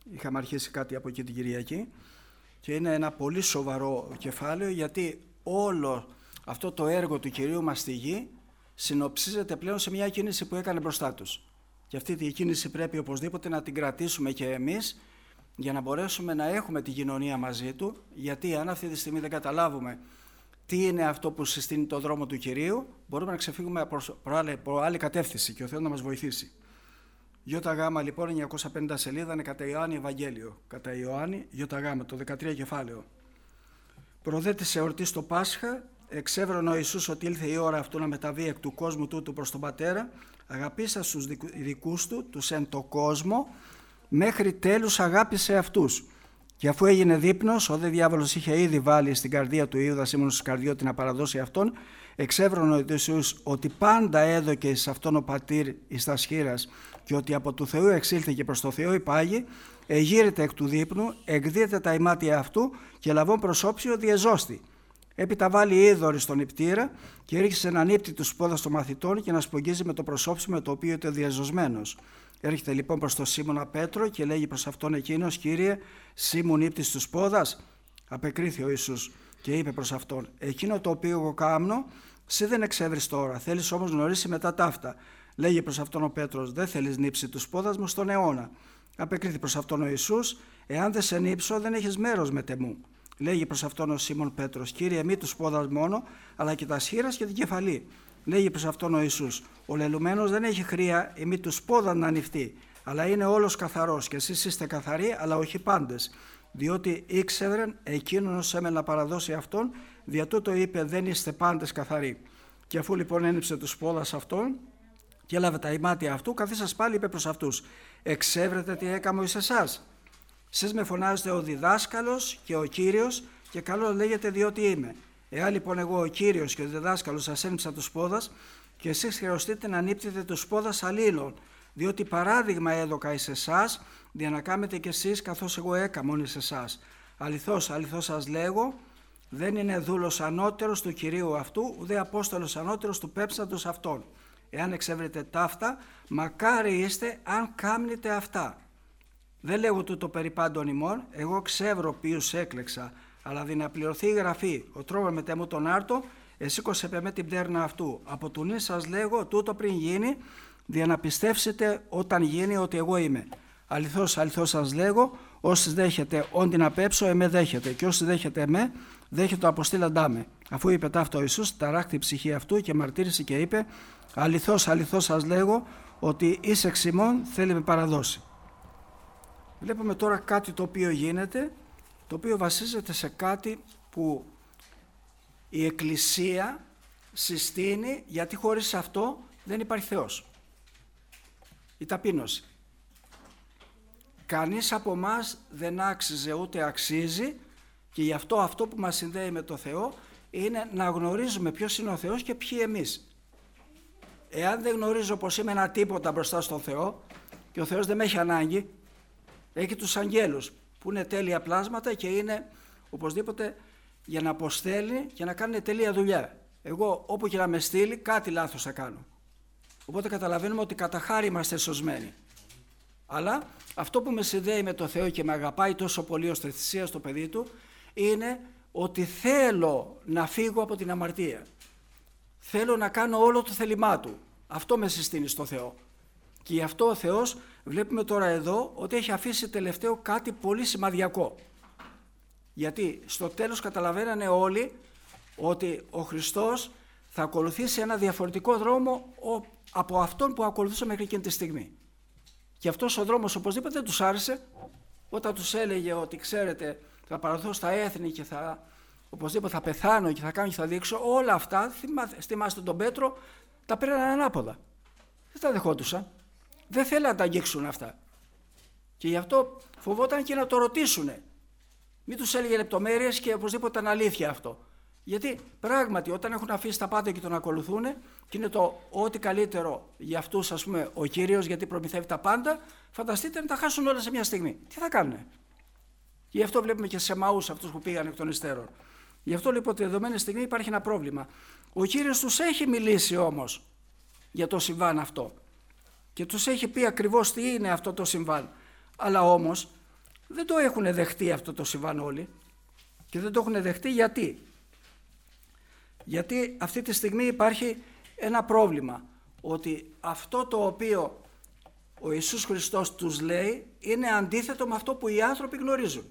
Είχαμε αρχίσει κάτι από εκεί την Κυριακή και είναι ένα πολύ σοβαρό κεφάλαιο, γιατί όλο αυτό το έργο του Κυρίου μας στη γη συνοψίζεται πλέον σε μια κίνηση που έκανε μπροστά τους. Και αυτή τη κίνηση πρέπει οπωσδήποτε να την κρατήσουμε και εμείς για να μπορέσουμε να έχουμε την κοινωνία μαζί του, γιατί αν αυτή τη στιγμή δεν καταλάβουμε τι είναι αυτό που συστήνει το δρόμο του Κυρίου, μπορούμε να ξεφύγουμε προ άλλη κατεύθυνση και ο Θεός να μας βοηθήσει. ΙΓ λοιπόν 950 σελίδα είναι κατά Ιωάννη Ευαγγέλιο. Κατά Ιωάννη ΙΓ, το 13 κεφάλαιο. Προδέτησε εορτή στο Πάσχα, εξέβρον ο Ιησούς ότι ήλθε η ώρα αυτού να μεταβεί εκ του κόσμου τούτου προς τον Πατέρα, αγαπήσας τους δικούς του, τους εν το κόσμο, μέχρι τέλους αγάπησε αυτούς. Και αφού έγινε δείπνος, ο δε διάβολος είχε ήδη βάλει στην καρδία του Ιούδα Σίμωνο Ισκαριώτη να παραδώσει αυτόν, εξέβρον ο Ιησούς ότι πάντα έδωκε εις αυτόν ο πατήρ εις τα σχήρας και ότι από του Θεού εξήλθε και προς το Θεό υπάγει, εγείρεται εκ του δείπνου, εκδίδεται τα ημάτια αυτού και λαβών προσώψιο διεζώστη. Έπειτα βάλει είδωρη στον νηπτήρα και ρίξε έναν ύπτη του σπόδας των μαθητών και να σπογγίζει με το προσώψιο με το οποίο ήταν διεζωσμένος. Έρχεται λοιπόν προς τον Σίμωνα Πέτρο και λέγει προς αυτόν εκείνος: «Κύριε, Σίμων ύπτης του σπόδας?» Απεκρίθη ο Ιησούς και είπε προς αυτόν: «Εκείνο το οποίο εγώ κάμνω, εσύ δεν εξεύρεις τώρα, θέλεις όμως γνωρίσει μετά ταύτα». Λέγει προς αυτόν ο Πέτρος: «Δεν θέλεις νύψει του σπόδας μου στον αιώνα». Απεκρίθη προς αυτόν ο Ιησούς: «Εάν δεν σε νύψω, δεν έχεις μέρος με τεμού». Λέγει προς αυτόν ο Σίμων Πέτρος: «Κύριε, μη του σπόδας μόνο, αλλά και τα σχήρας και την κεφαλή». Λέγει προς αυτόν ο Ιησούς: «Ο λελουμένος δεν έχει χρία ή μη του σπόδα να ανοιχτεί, αλλά είναι όλος καθαρός, και εσείς είστε καθαροί, αλλά όχι πάντες. Διότι ήξερεν εκείνον ως έμενε να παραδώσει αυτόν, δια τούτο είπε: δεν είστε πάντες καθαροί». Και αφού λοιπόν ένυψε του σπόδας αυτόν και έλαβε τα ημάτια αυτού, καθίσας πάλι είπε προς αυτούς: «Εξεύρετε τι έκαμω εις εσάς? Εσείς με φωνάζετε ο διδάσκαλος και ο Κύριος, και καλώς λέγεται διότι είμαι. Εάν λοιπόν εγώ ο Κύριος και ο διδάσκαλος σας ένυψα τους σπόδας, και εσείς χρεωστείτε να νύπτετε τους σπόδας αλλήλων, διότι παράδειγμα έδωκα εις εσάς, για να κάνετε κι εσείς καθώς εγώ έκαμον εις εσάς. Αληθώς, αληθώς σας λέγω, δεν είναι δούλος ανώτερος του Κυρίου αυτού, ουδέ απόστολος ανώτερος του πέμψαντος αυτών. Εάν εξεύρετε ταύτα, μακάρι είστε αν κάμνετε αυτά. Δεν λέγω τούτο περί πάντων ημών, εγώ ξεύρω ποιους έκλεξα, αλλά δι' να πληρωθεί η γραφή, ο τρόμο μετεμού τον άρτο, εσήκωσε πεμέ την πτέρνα αυτού. Από του νη σας λέγω τούτο πριν γίνει, δια να πιστεύσετε όταν γίνει ότι εγώ είμαι. Αληθώς, αληθώς σας λέγω, όσοι δέχεται όντι να πέψω, εμέ δέχεται, και όσοι δέχεται εμέ, δέχεται το αποστήλαντά με. Αφού είπε ταύτα ο Ιησούς, ταράχτη η ψυχή αυτού και μαρτύρησε και είπε: αληθώς, αληθώς σας λέγω, ότι εις εξ ημών θέλει με παραδώσει. Βλέπουμε τώρα κάτι το οποίο γίνεται, το οποίο βασίζεται σε κάτι που η Εκκλησία συστήνει, γιατί χωρίς αυτό δεν υπάρχει Θεός. Η ταπείνωση. Κανείς από εμάς δεν άξιζε ούτε αξίζει, και γι' αυτό που μας συνδέει με το Θεό είναι να γνωρίζουμε ποιος είναι ο Θεός και ποιοι εμείς. Εάν δεν γνωρίζω πως είμαι ένα τίποτα μπροστά στον Θεό, και ο Θεός δεν με έχει ανάγκη, έχει τους αγγέλους που είναι τέλεια πλάσματα και είναι οπωσδήποτε για να αποστέλνει και να κάνει τέλεια δουλειά. Εγώ όπου και να με στείλει κάτι λάθος θα κάνω. Οπότε καταλαβαίνουμε ότι κατά χάρη είμαστε σωσμένοι. Αλλά αυτό που με συνδέει με το Θεό και με αγαπάει τόσο πολύ ως θυσία στο παιδί του είναι ότι θέλω να φύγω από την αμαρτία. Θέλω να κάνω όλο το θέλημά του. Αυτό με συστήνει στο Θεό. Και γι' αυτό ο Θεός βλέπουμε τώρα εδώ ότι έχει αφήσει τελευταίο κάτι πολύ σημαδιακό. Γιατί στο τέλος καταλαβαίνανε όλοι ότι ο Χριστός θα ακολουθήσει ένα διαφορετικό δρόμο από αυτόν που ακολουθούσε μέχρι εκείνη τη στιγμή. Και αυτός ο δρόμος οπωσδήποτε δεν τους άρεσε όταν τους έλεγε ότι ξέρετε θα παραδοθώ στα έθνη και οπωσδήποτε θα πεθάνω και θα κάνω και θα δείξω. Όλα αυτά, θυμάστε τον Πέτρο, τα πήραν ανάποδα. Δεν τα δεχόντουσαν. Δεν θέλαν να τα αγγίξουν αυτά. Και γι' αυτό φοβόταν και να το ρωτήσουνε. Μην τους έλεγε λεπτομέρειες και οπωσδήποτε ήταν αλήθεια αυτό. Γιατί πράγματι όταν έχουν αφήσει τα πάντα και τον ακολουθούν και είναι το ό,τι καλύτερο για αυτούς, ας πούμε, ο Κύριος, γιατί προμηθεύει τα πάντα, φανταστείτε να τα χάσουν όλα σε μια στιγμή. Τι θα κάνουνε? Γι' αυτό βλέπουμε και σε Μαούς αυτούς που πήγαν εκ των υστέρων. Γι' αυτό λοιπόν τη δεδομένη στιγμή υπάρχει ένα πρόβλημα. Ο Κύριος τους έχει μιλήσει όμως για το συμβάν αυτό και τους έχει πει ακριβώς τι είναι αυτό το συμβάν. Αλλά όμως δεν το έχουν δεχτεί αυτό το συμβάν όλοι. Και δεν το έχουν δεχτεί γιατί. Γιατί αυτή τη στιγμή υπάρχει ένα πρόβλημα, ότι αυτό το οποίο ο Ιησούς Χριστός τους λέει είναι αντίθετο με αυτό που οι άνθρωποι γνωρίζουν.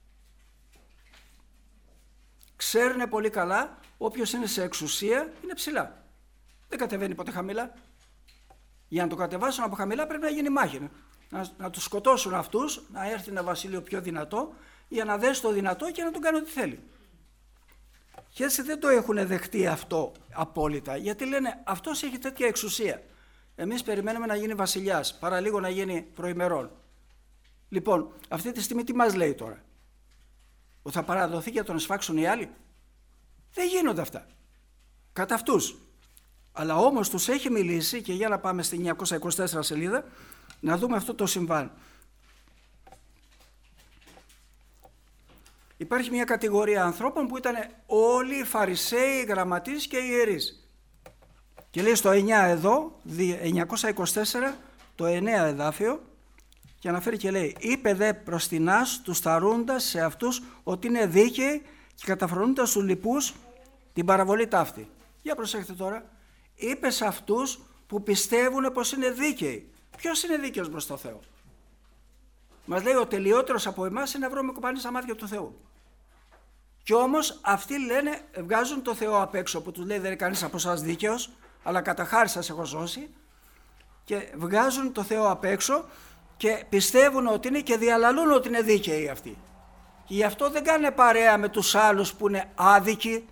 Ξέρουν πολύ καλά, όποιος είναι σε εξουσία είναι ψηλά. Δεν κατεβαίνει ποτέ χαμηλά. Για να το κατεβάσουν από χαμηλά πρέπει να γίνει μάχη. Να τους σκοτώσουν αυτούς, να έρθει ένα βασίλειο πιο δυνατό, για να δέσει το δυνατό και να τον κάνει ό,τι θέλει. Και έτσι δεν το έχουν δεχτεί αυτό απόλυτα, γιατί λένε αυτός έχει τέτοια εξουσία. Εμείς περιμένουμε να γίνει βασιλιάς, παραλίγο να γίνει προημερών. Λοιπόν, αυτή τη στιγμή τι μας λέει τώρα? Ότι θα παραδοθεί και να τον σφάξουν οι άλλοι? Δεν γίνονται αυτά. Κατά αυτούς. Αλλά όμως τους έχει μιλήσει, και για να πάμε στη 924 σελίδα, να δούμε αυτό το συμβάν. Υπάρχει μια κατηγορία ανθρώπων που ήταν όλοι οι Φαρισαίοι, οι γραμματείς και οι ιερείς. Και λέει στο 9 εδώ, 924, το 9 εδάφιο, και αναφέρει και λέει: «Είπε δε προστινάς τους θαρούντας σε αυτούς ότι είναι δίκαιοι και καταφρονούντας τους λοιπούς την παραβολή ταύτη». Για προσέχετε τώρα. Είπε σε αυτούς που πιστεύουν πως είναι δίκαιοι. Ποιος είναι δίκαιος προς το Θεό? Μας λέει ο τελειότερος από εμάς είναι να βρούμε κοπάνι στα μάτια του Θεού. Κι όμως αυτοί λένε, βγάζουν το Θεό απ' έξω, που τους λέει δεν είναι κανείς από εσάς δίκαιος, αλλά κατά χάρη σας έχω σώσει, και βγάζουν το Θεό απ' έξω και πιστεύουν ότι είναι και διαλαλούν ότι είναι δίκαιοι αυτοί. Και γι' αυτό δεν κάνουν παρέα με τους άλλους που είναι άδικοι,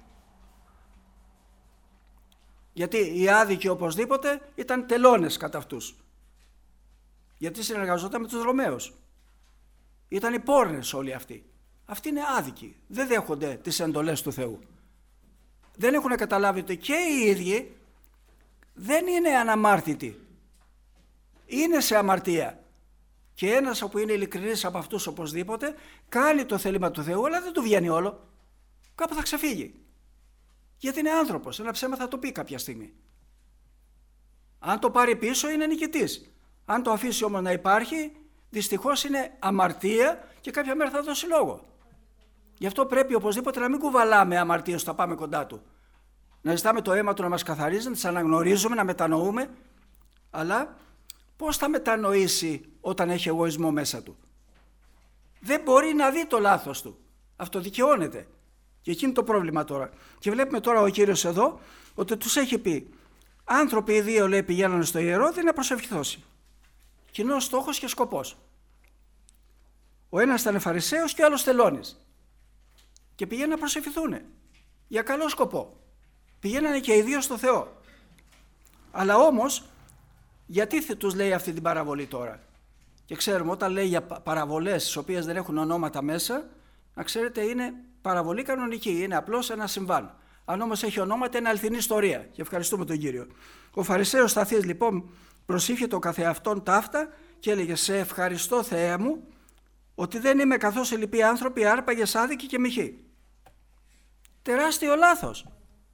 γιατί οι άδικοι οπωσδήποτε ήταν τελώνες κατά αυτούς. Γιατί συνεργαζόταν με τους Ρωμαίους. Ήταν οι πόρνες όλοι αυτοί. Αυτοί είναι άδικοι. Δεν δέχονται τις εντολές του Θεού. Δεν έχουν καταλάβει ότι και οι ίδιοι δεν είναι αναμάρτητοι. Είναι σε αμαρτία. Και ένας που είναι ειλικρινής από αυτούς οπωσδήποτε κάνει το θέλημα του Θεού, αλλά δεν του βγαίνει όλο. Κάπου θα ξεφύγει. Γιατί είναι άνθρωπος. Ένα ψέμα θα το πει κάποια στιγμή. Αν το πάρει πίσω είναι νικητής. Αν το αφήσει όμως να υπάρχει, δυστυχώς είναι αμαρτία και κάποια μέρα θα δώσει λόγο. Γι' αυτό πρέπει οπωσδήποτε να μην κουβαλάμε αμαρτίες όταν πάμε κοντά του. Να ζητάμε το αίμα του να μας καθαρίζει, να τις αναγνωρίζουμε, να μετανοούμε. Αλλά πώς θα μετανοήσει όταν έχει εγωισμό μέσα του? Δεν μπορεί να δει το λάθος του. Αυτοδικαιώνεται. Και εκείνη το πρόβλημα τώρα. Και βλέπουμε τώρα ο Κύριος εδώ ότι τους έχει πει: άνθρωποι οι δύο, λέει, πηγαίνουν στο ιερόδι να προσευχηθώσει. Κοινός στόχος και σκοπός. Ο ένας ήταν Φαρισαίος και ο άλλος τελώνης. Και πηγαίνουν να προσευχηθούν για καλό σκοπό. Πηγαίνανε και οι δύο στο Θεό. Αλλά όμως, γιατί τους λέει αυτή την παραβολή τώρα? Και ξέρουμε, όταν λέει για παραβολές τις οποίες δεν έχουν ονόματα μέσα, να ξέρετε είναι παραβολή κανονική, είναι απλώς ένα συμβάν. Αν όμως έχει ονόματα είναι αληθινή ιστορία. Και ευχαριστούμε τον Κύριο. Ο Φαρισαίος σταθής λοιπόν προσήφιε το καθεαυτόν ταύτα και έλεγε: «Σε ευχαριστώ, Θεέ μου, ότι δεν είμαι καθώς οι λοιποί άνθρωποι, άρπαγες, άδικοι και μοιχοί». Τεράστιο λάθος.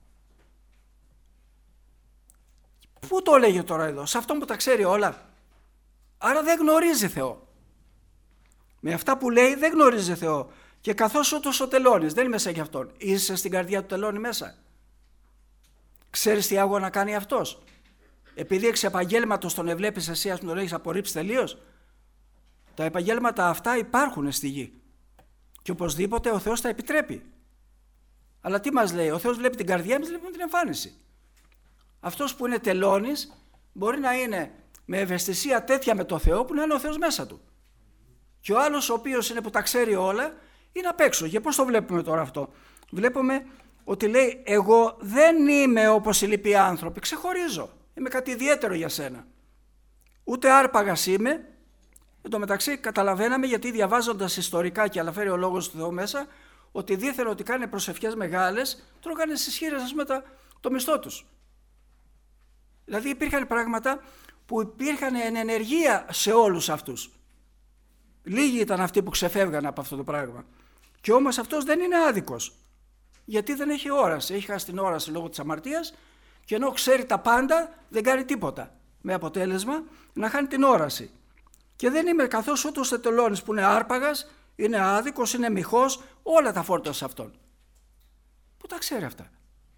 Πού το έλεγε τώρα εδώ? Σε αυτόν που τα ξέρει όλα. Άρα δεν γνωρίζει Θεό. Με αυτά που λέει δεν γνωρίζει Θεό. Και καθώς ούτως ο τελώνης, δεν είμαι μέσα για αυτόν. Είσαι στην καρδιά του τελώνη μέσα? Ξέρεις τι άγωνα κάνει αυτός? Επειδή εξ επαγγέλματος τον ευλέπεις εσύ, ας τον έχεις απορρίψει τελείως? Τα επαγγέλματα αυτά υπάρχουν στη γη. Και οπωσδήποτε ο Θεός τα επιτρέπει. Αλλά τι μας λέει? Ο Θεός βλέπει την καρδιά, εμείς βλέπουμε την εμφάνιση. Αυτός που είναι τελώνης μπορεί να είναι με ευαισθησία τέτοια με το Θεό που να είναι ο Θεός μέσα του. Και ο άλλος ο οποίος είναι που τα ξέρει όλα είναι απ' έξω. Και πώς το βλέπουμε τώρα αυτό? Βλέπουμε ότι λέει: εγώ δεν είμαι όπως οι λοιποί άνθρωποι, ξεχωρίζω. Είμαι κάτι ιδιαίτερο για σένα. Ούτε άρπαγας είμαι. Εν τω μεταξύ καταλαβαίναμε, γιατί διαβάζοντας ιστορικά και αναφέρει ο λόγος του Θεού μέσα, ότι δίθεν ότι κάνει προσευχές μεγάλες, τρώγανε στις χείρες το μισθό τους. Δηλαδή υπήρχαν πράγματα που υπήρχαν εν ενεργεία σε όλους αυτούς. Λίγοι ήταν αυτοί που ξεφεύγαν από αυτό το πράγμα. Και όμως αυτός δεν είναι άδικος. Γιατί δεν έχει όραση. Έχει χάσει την όραση λόγω της αμαρτίας και ενώ ξέρει τα πάντα δεν κάνει τίποτα. Με αποτέλεσμα να χάνει την όραση. Και δεν είμαι καθώς ούτως τελώνης που είναι άρπαγας, είναι άδικος, είναι μοιχός, όλα τα φόρτωσε σε αυτόν. Πού τα ξέρει αυτά?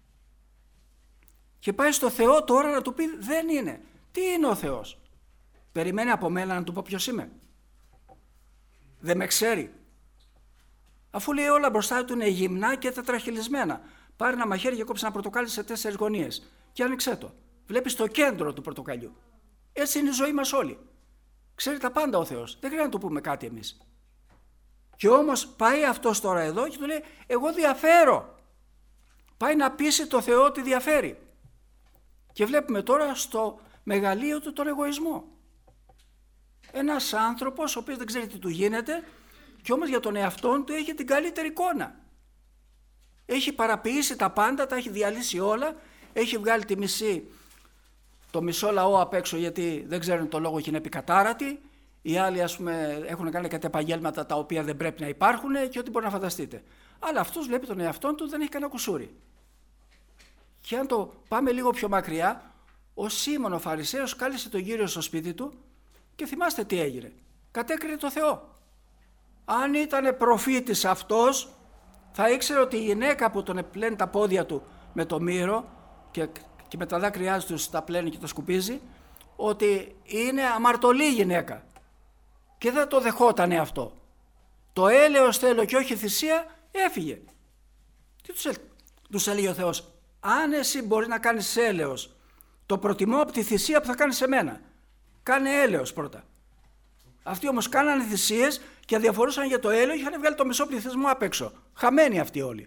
Και πάει στο Θεό τώρα να του πει δεν είναι. Τι είναι ο Θεός? Περιμένει από μένα να του πω ποιος είμαι? Δεν με ξέρει? Αφού λέει όλα μπροστά του είναι γυμνά και τετραχυλισμένα. Πάρε ένα μαχαίρι και κόψε ένα πορτοκάλι σε 4 γωνίες και άνοιξέ το. Βλέπεις το κέντρο του πορτοκαλιού. Έτσι είναι η ζωή μας όλοι. Ξέρει τα πάντα ο Θεός. Δεν χρειάζεται να του πούμε κάτι εμείς. Και όμως πάει αυτός τώρα εδώ και του λέει εγώ διαφέρω. Πάει να πείσει το Θεό ότι διαφέρει. Και βλέπουμε τώρα στο μεγαλείο του τον εγωισμό. Ένας άνθρωπος ο οποίος δεν ξέρει τι του γίνεται και όμως για τον εαυτόν του έχει την καλύτερη εικόνα. Έχει παραποιήσει τα πάντα, τα έχει διαλύσει όλα, έχει βγάλει το μισό λαό απ' έξω γιατί δεν ξέρουν το λόγο και είναι επικατάρατοι. Οι άλλοι ας πούμε έχουν κάνει κάτι επαγγέλματα τα οποία δεν πρέπει να υπάρχουν και ό,τι μπορεί να φανταστείτε. Αλλά αυτός βλέπει τον εαυτόν του, δεν έχει κανένα κουσούρι. Και αν το πάμε λίγο πιο μακριά, ο Σίμων ο Φαρισαίος κάλεσε τον Κύριο στο σπίτι του και θυμάστε τι έγινε. Κατέκρινε το Θεό. Αν ήταν προφήτης αυτός, θα ήξερε ότι η γυναίκα που τον πλένει τα πόδια του με το μύρο και με τα δάκρυά του τα πλένει και το σκουπίζει, ότι είναι αμαρτωλή γυναίκα. Και δεν το δεχότανε αυτό. Το έλεος θέλω και όχι θυσία, έφυγε. Τι τους έλεγε ο Θεός? Αν εσύ μπορεί να κάνεις έλεος, το προτιμώ από τη θυσία που θα κάνεις σε μένα. Κάνε έλεος πρώτα. Αυτοί όμως κάνανε θυσίες και αδιαφορούσαν για το έλεος, είχαν βγάλει το μισό πληθυσμό απ' έξω. Χαμένοι αυτοί όλοι.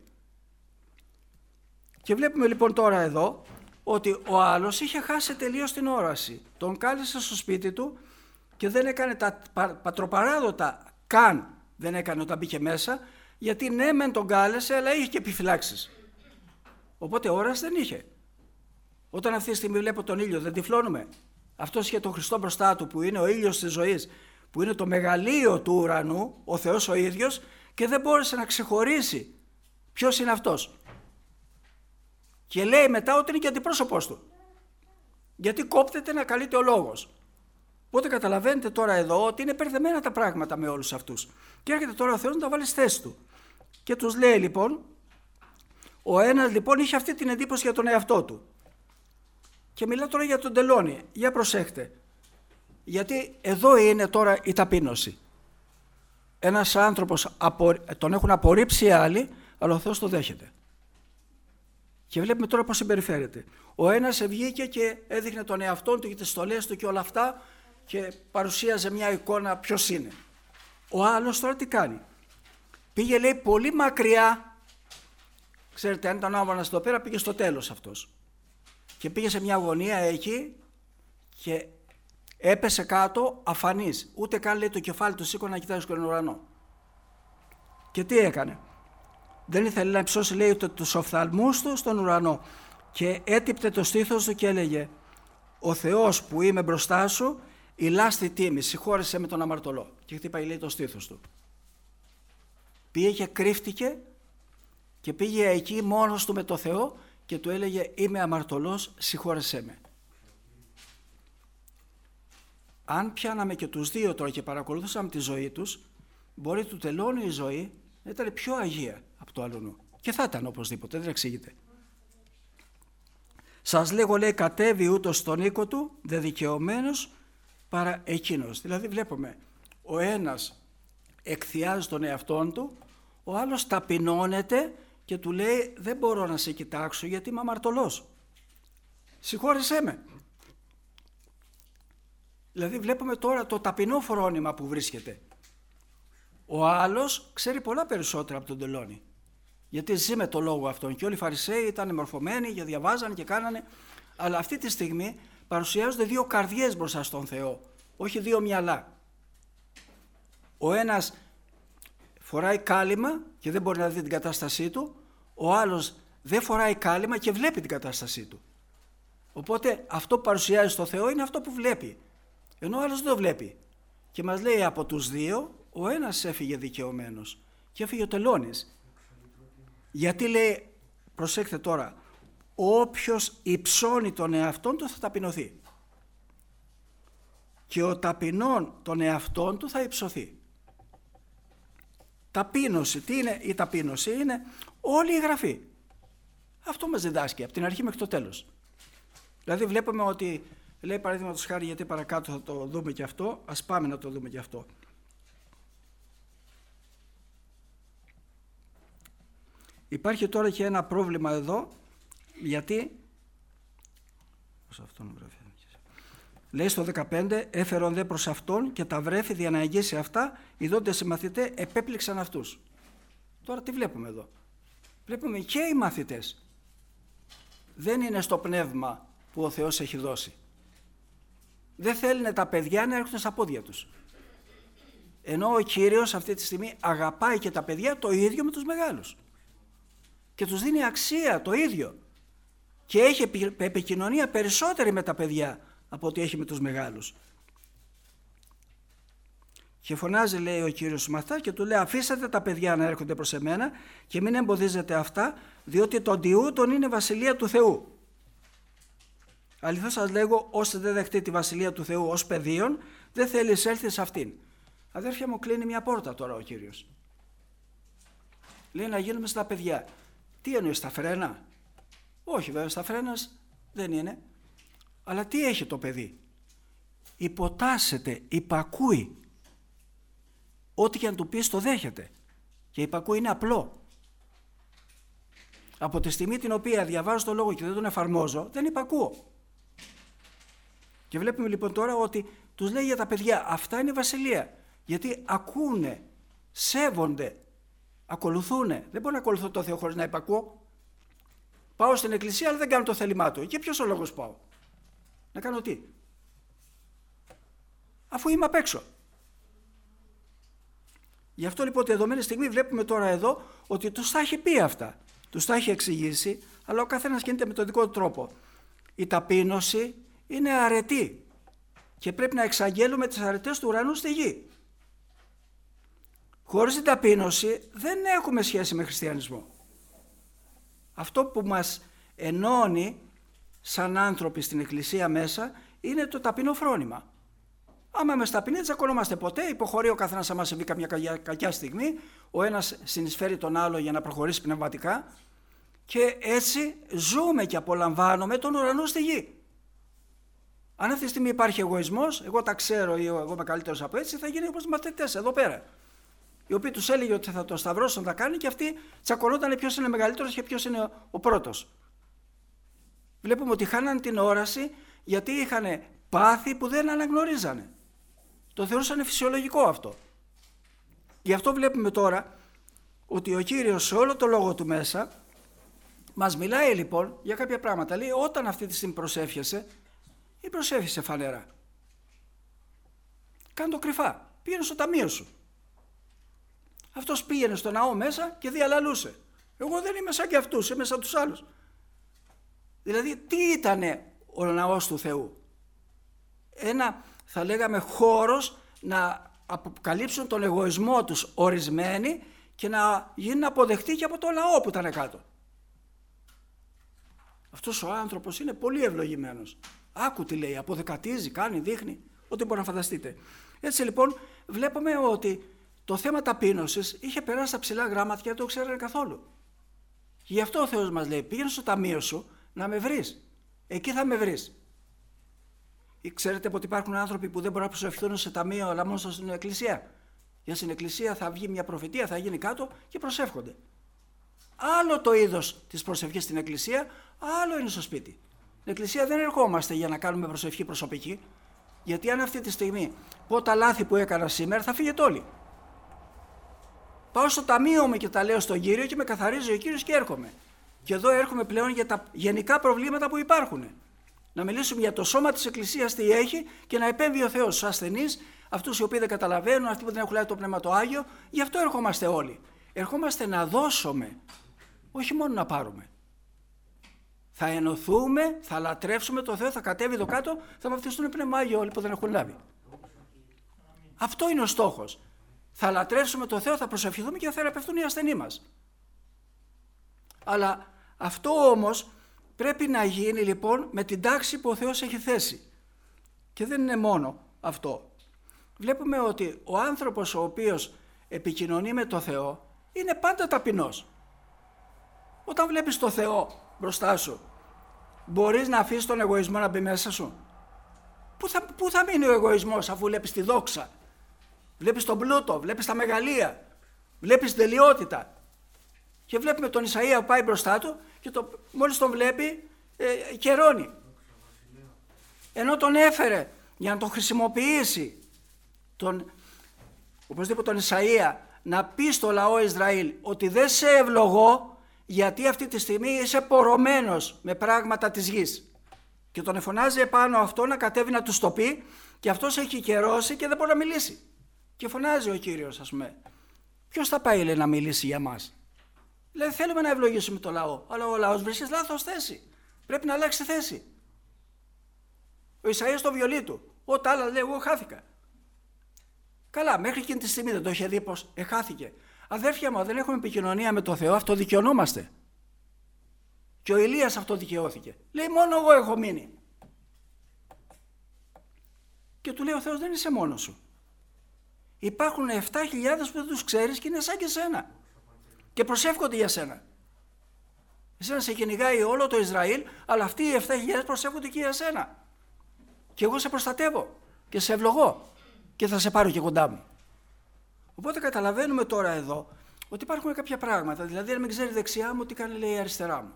Και βλέπουμε λοιπόν τώρα εδώ ότι ο άλλος είχε χάσει τελείως την όραση. Τον κάλεσε στο σπίτι του και δεν έκανε τα πατροπαράδοτα καν, δεν έκανε όταν μπήκε μέσα, γιατί ναι μεν τον κάλεσε αλλά είχε και επιφυλάξεις. Οπότε ώρας δεν είχε. Όταν αυτή τη στιγμή βλέπω τον ήλιο δεν τυφλώνουμε? Αυτός είχε τον Χριστό μπροστά του που είναι ο ήλιος της ζωής, που είναι το μεγαλείο του ουρανού, ο Θεός ο ίδιος, και δεν μπόρεσε να ξεχωρίσει ποιος είναι αυτός. Και λέει μετά ότι είναι και αντιπρόσωπός του. Γιατί κόπτεται να καλείται ο λόγος. Οπότε καταλαβαίνετε τώρα εδώ ότι είναι μπερδεμένα τα πράγματα με όλους αυτούς. Και έρχεται τώρα ο Θεός να τα βάλει στη θέση του. Και τους λέει λοιπόν, ο ένας λοιπόν είχε αυτή την εντύπωση για τον εαυτό του. Και μιλά τώρα για τον τελώνη. Για προσέχτε. Γιατί εδώ είναι τώρα η ταπείνωση. Ένας άνθρωπος τον έχουν απορρίψει οι άλλοι, αλλά ο Θεός το δέχεται. Και βλέπουμε τώρα πώς συμπεριφέρεται. Ο ένας βγήκε και έδειχνε τον εαυτόν του και τις στολές του και όλα αυτά και παρουσίαζε μια εικόνα ποιος είναι. Ο άλλος τώρα τι κάνει? Πήγε λέει πολύ μακριά. Ξέρετε, αν ήταν άβανας εδώ πέρα, πήγε στο τέλος αυτός. Και πήγε σε μια γωνία εκεί και έπεσε κάτω αφανής. Ούτε καν λέει το κεφάλι του σήκωνε να κοιτάζει στον ουρανό. Και τι έκανε? Δεν ήθελε να υψώσει λέει τους οφθαλμούς του στον ουρανό. Και έτυπτε το στήθος του και έλεγε, ο Θεός που είμαι μπροστά σου, ηλάστη τίμη, συγχώρεσέ με τον αμαρτωλό. Και χτύπάει λέει το στήθος του. Πήγε και κρύφτηκε και πήγε εκεί μόνος του με το Θεό και του έλεγε είμαι αμαρτωλός, συγχώρεσέ με. Αν πιάναμε και τους δύο τώρα και παρακολουθούσαμε τη ζωή τους, μπορεί του τελώνει η ζωή να ήταν πιο αγία από το αλλονού. Και θα ήταν οπωσδήποτε, δεν εξηγείται. Σας λέγω λέει κατέβει ούτως στον οίκο του, δε δικαιωμένος παρά εκείνος. Δηλαδή βλέπουμε ο ένας εκθιάζει τον εαυτόν του, ο άλλος ταπεινώνεται και του λέει δεν μπορώ να σε κοιτάξω γιατί είμαι αμαρτωλός. Συγχώρεσέ με. Δηλαδή βλέπουμε τώρα το ταπεινό φρόνημα που βρίσκεται. Ο άλλος ξέρει πολλά περισσότερα από τον τελώνη. Γιατί ζει με το λόγο αυτόν και όλοι οι Φαρισαίοι ήταν μορφωμένοι και διαβάζανε και κάνανε. Αλλά αυτή τη στιγμή παρουσιάζονται δύο καρδιές μπροστά στον Θεό, όχι δύο μυαλά. Ο ένας φοράει κάλυμα και δεν μπορεί να δει την κατάστασή του, ο άλλος δεν φοράει κάλυμα και βλέπει την κατάστασή του. Οπότε αυτό που παρουσιάζει στο Θεό είναι αυτό που βλέπει, ενώ ο άλλος δεν το βλέπει. Και μας λέει από τους δύο, ο ένας έφυγε δικαιωμένος και έφυγε ο τελώνης. Γιατί λέει, προσέξτε τώρα, όποιος υψώνει τον εαυτόν του θα ταπεινωθεί. Και ο ταπεινών τον εαυτόν του θα υψωθεί. Ταπείνωση. Τι είναι η ταπείνωση? Είναι όλη η Γραφή. Αυτό μας διδάσκει από την αρχή μέχρι το τέλος. Δηλαδή βλέπουμε ότι λέει, παραδείγματος χάρη, γιατί παρακάτω θα το δούμε και αυτό, ας πάμε να το δούμε και αυτό. Υπάρχει τώρα και ένα πρόβλημα εδώ, γιατί λέει στο 15, έφερον δε προς αυτόν και τα βρέφη για να αγγίσει αυτά, ειδώντες οι μαθητές επέπληξαν αυτούς. Τώρα τι βλέπουμε εδώ? Βλέπουμε και οι μαθητές δεν είναι στο πνεύμα που ο Θεός έχει δώσει. Δεν θέλουν τα παιδιά να έρχονται στα πόδια τους. Ενώ ο Κύριος αυτή τη στιγμή αγαπάει και τα παιδιά το ίδιο με τους μεγάλους. Και τους δίνει αξία το ίδιο. Και έχει επικοινωνία περισσότερη με τα παιδιά από ό,τι έχει με τους μεγάλους. Και φωνάζει, λέει ο Κύριος στους μαθητάς και του λέει, αφήσατε τα παιδιά να έρχονται προς εμένα και μην εμποδίζετε αυτά, διότι τον τιούτον είναι βασιλεία του Θεού. Αληθώς σας λέγω, ώστε δεν δεχτεί τη βασιλεία του Θεού ως παιδίον, δεν θέλει εισέλθει σε αυτήν. Αδέρφια μου, κλείνει μια πόρτα τώρα ο Κύριος. Λέει να γίνουμε στα παιδιά. Τι εννοεί, στα φρένα? Όχι βέβαια, στα φρένα δεν είναι. Αλλά τι έχει το παιδί? Υποτάσσεται, υπακούει. Ό,τι και αν του πεις το δέχεται. Και υπακούει, είναι απλό. Από τη στιγμή την οποία διαβάζω το λόγο και δεν τον εφαρμόζω, δεν υπακούω. Και βλέπουμε λοιπόν τώρα ότι τους λέει για τα παιδιά, αυτά είναι η βασιλεία. Γιατί ακούνε, σέβονται, ακολουθούνε. Δεν μπορώ να ακολουθώ το Θεό χωρίς να υπακούω. Πάω στην εκκλησία αλλά δεν κάνω το θέλημά του. Και ποιος ο λόγος πάω? Να κάνω τι? Αφού είμαι απ' έξω. Γι' αυτό λοιπόν τη δεδομένη στιγμή βλέπουμε τώρα εδώ ότι τους τα έχει πει αυτά. Τους τα έχει εξηγήσει, αλλά ο καθένας κινείται με τον δικό του τρόπο. Η ταπείνωση είναι αρετή και πρέπει να εξαγγέλουμε τις αρετές του ουρανού στη γη. Χωρίς την ταπείνωση δεν έχουμε σχέση με χριστιανισμό. Αυτό που μας ενώνει σαν άνθρωποι στην εκκλησία μέσα είναι το ταπεινό φρόνημα. Άμα είμαστε ταπεινοί δεν τσακωνόμαστε ποτέ, υποχωρεί ο καθένας άμα συμβεί καμιά κακιά στιγμή, ο ένας συνεισφέρει τον άλλο για να προχωρήσει πνευματικά και έτσι ζούμε και απολαμβάνουμε τον ουρανό στη γη. Αν αυτή τη στιγμή υπάρχει εγωισμός, εγώ τα ξέρω ή εγώ είμαι καλύτερος από έτσι, θα γίνει όπως μαθητές εδώ πέρα. Οι οποίοι τους έλεγε ότι θα το σταυρώσουν, θα κάνει και αυτοί τσακωνόταν ποιος είναι μεγαλύτερος και ποιος είναι ο πρώτος. Βλέπουμε ότι χάναν την όραση γιατί είχαν πάθη που δεν αναγνωρίζανε. Το θεωρούσαν φυσιολογικό αυτό. Γι' αυτό βλέπουμε τώρα ότι ο Κύριος σε όλο το λόγο του μέσα μας μιλάει λοιπόν για κάποια πράγματα. Λέει όταν αυτή τη στιγμή προσεύχεσαι ή προσεύχεσαι φανερά. Κάνε το κρυφά. Πήγαινε στο ταμείο σου. Αυτός πήγαινε στο ναό μέσα και διαλαλούσε. Εγώ δεν είμαι σαν και αυτούς, είμαι σαν τους άλλους. Δηλαδή τι ήτανε ο ναός του Θεού? Ένα θα λέγαμε χώρος να αποκαλύψουν τον εγωισμό τους ορισμένοι και να γίνουν αποδεκτοί και από το λαό που ήταν κάτω. Αυτός ο άνθρωπος είναι πολύ ευλογημένος. Άκου τι λέει, αποδεκατίζει, κάνει, δείχνει, ό,τι μπορεί να φανταστείτε. Έτσι λοιπόν βλέπουμε ότι το θέμα ταπείνωσης είχε περάσει στα ψηλά γράμματα και δεν το ξέρανε καθόλου. Γι' αυτό ο Θεός μας λέει, πήγαινε στο ταμείο σου να με βρεις. Εκεί θα με βρεις. Ξέρετε ότι υπάρχουν άνθρωποι που δεν μπορούν να προσευχηθούν σε ταμείο αλλά μόνο στην εκκλησία. Για στην εκκλησία θα βγει μια προφητεία, θα γίνει κάτω και προσεύχονται. Άλλο το είδος της προσευχής στην εκκλησία, άλλο είναι στο σπίτι. Στην εκκλησία δεν ερχόμαστε για να κάνουμε προσευχή προσωπική, γιατί αν αυτή τη στιγμή πω τα λάθη που έκανα σήμερα θα φύγετε όλοι. Πάω στο ταμείο μου και τα λέω στον Κύριο και με καθαρίζει ο Κύριος και έρχομαι. Και εδώ έρχομαι πλέον για τα γενικά προβλήματα που υπάρχουν. Να μιλήσουμε για το σώμα της Εκκλησίας τι έχει και να επέμβει ο Θεός στους ασθενείς, αυτούς οι οποίοι δεν καταλαβαίνουν, αυτοί που δεν έχουν λάβει το Πνεύμα το Άγιο. Γι' αυτό ερχόμαστε όλοι. Ερχόμαστε να δώσουμε, όχι μόνο να πάρουμε. Θα ενωθούμε, θα λατρεύσουμε το Θεό, θα κατέβει εδώ κάτω, θα βαπτιστούν Πνεύμα Άγιο όλοι που δεν έχουν λάβει. Αυτό είναι ο στόχος. Θα λατρεύσουμε το Θεό, θα προσευχηθούμε και θα θεραπευτούν οι ασθενείς μας. Αλλά αυτό όμως πρέπει να γίνει λοιπόν με την τάξη που ο Θεός έχει θέσει. Και δεν είναι μόνο αυτό. Βλέπουμε ότι ο άνθρωπος ο οποίος επικοινωνεί με το Θεό είναι πάντα ταπεινός. Όταν βλέπεις το Θεό μπροστά σου, μπορείς να αφήσεις τον εγωισμό να μπει μέσα σου? Πού θα μείνει ο εγωισμός αφού βλέπεις τη δόξα, βλέπεις τον πλούτο, βλέπεις τα μεγαλεία, βλέπεις την τελειότητα? Και βλέπουμε τον Ισαΐα που πάει μπροστά του και μόλις τον βλέπει καιρώνει. Ενώ τον έφερε για να τον χρησιμοποιήσει οπωσδήποτε τον Ισαΐα να πει στο λαό Ισραήλ ότι δεν σε ευλογώ γιατί αυτή τη στιγμή είσαι πορωμένος με πράγματα της γης. Και τον εφωνάζει επάνω αυτό να κατέβει να του το πει και αυτός έχει καιρώσει και δεν μπορεί να μιλήσει. Και φωνάζει ο Κύριος, ας πούμε, ποιος θα πάει, λέει, να μιλήσει για μας? Δηλαδή θέλουμε να ευλογήσουμε το λαό, αλλά ο λαός βρίσκει λάθος θέση. Πρέπει να αλλάξει θέση. Ο Ισαΐας στο βιολί του, ό,τι άλλα λέει, εγώ χάθηκα. Καλά, μέχρι εκείνη τη στιγμή δεν το είχε δει πως χάθηκε. Αδέρφια μου, δεν έχουμε επικοινωνία με το Θεό, αυτοδικαιωνόμαστε. Και ο Ηλίας αυτοδικαιώθηκε. Λέει, μόνο εγώ έχω μείνει. Και του λέει ο Θεός, δεν είσαι μόνος σου. Υπάρχουν 7.000 που δεν τους ξέρεις και είναι σαν και σένα. Και προσεύχονται για σένα. Εσένα σε κυνηγάει όλο το Ισραήλ, αλλά αυτοί οι 7.000 προσεύχονται και για σένα. Και εγώ σε προστατεύω και σε ευλογώ και θα σε πάρω και κοντά μου. Οπότε καταλαβαίνουμε τώρα εδώ ότι υπάρχουν κάποια πράγματα, δηλαδή αν μην ξέρει δεξιά μου τι κάνει, λέει, αριστερά μου.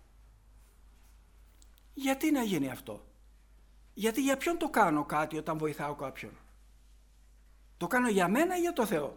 Γιατί να γίνει αυτό? Γιατί για ποιον το κάνω κάτι όταν βοηθάω κάποιον? Το κάνω για μένα ή για το Θεό?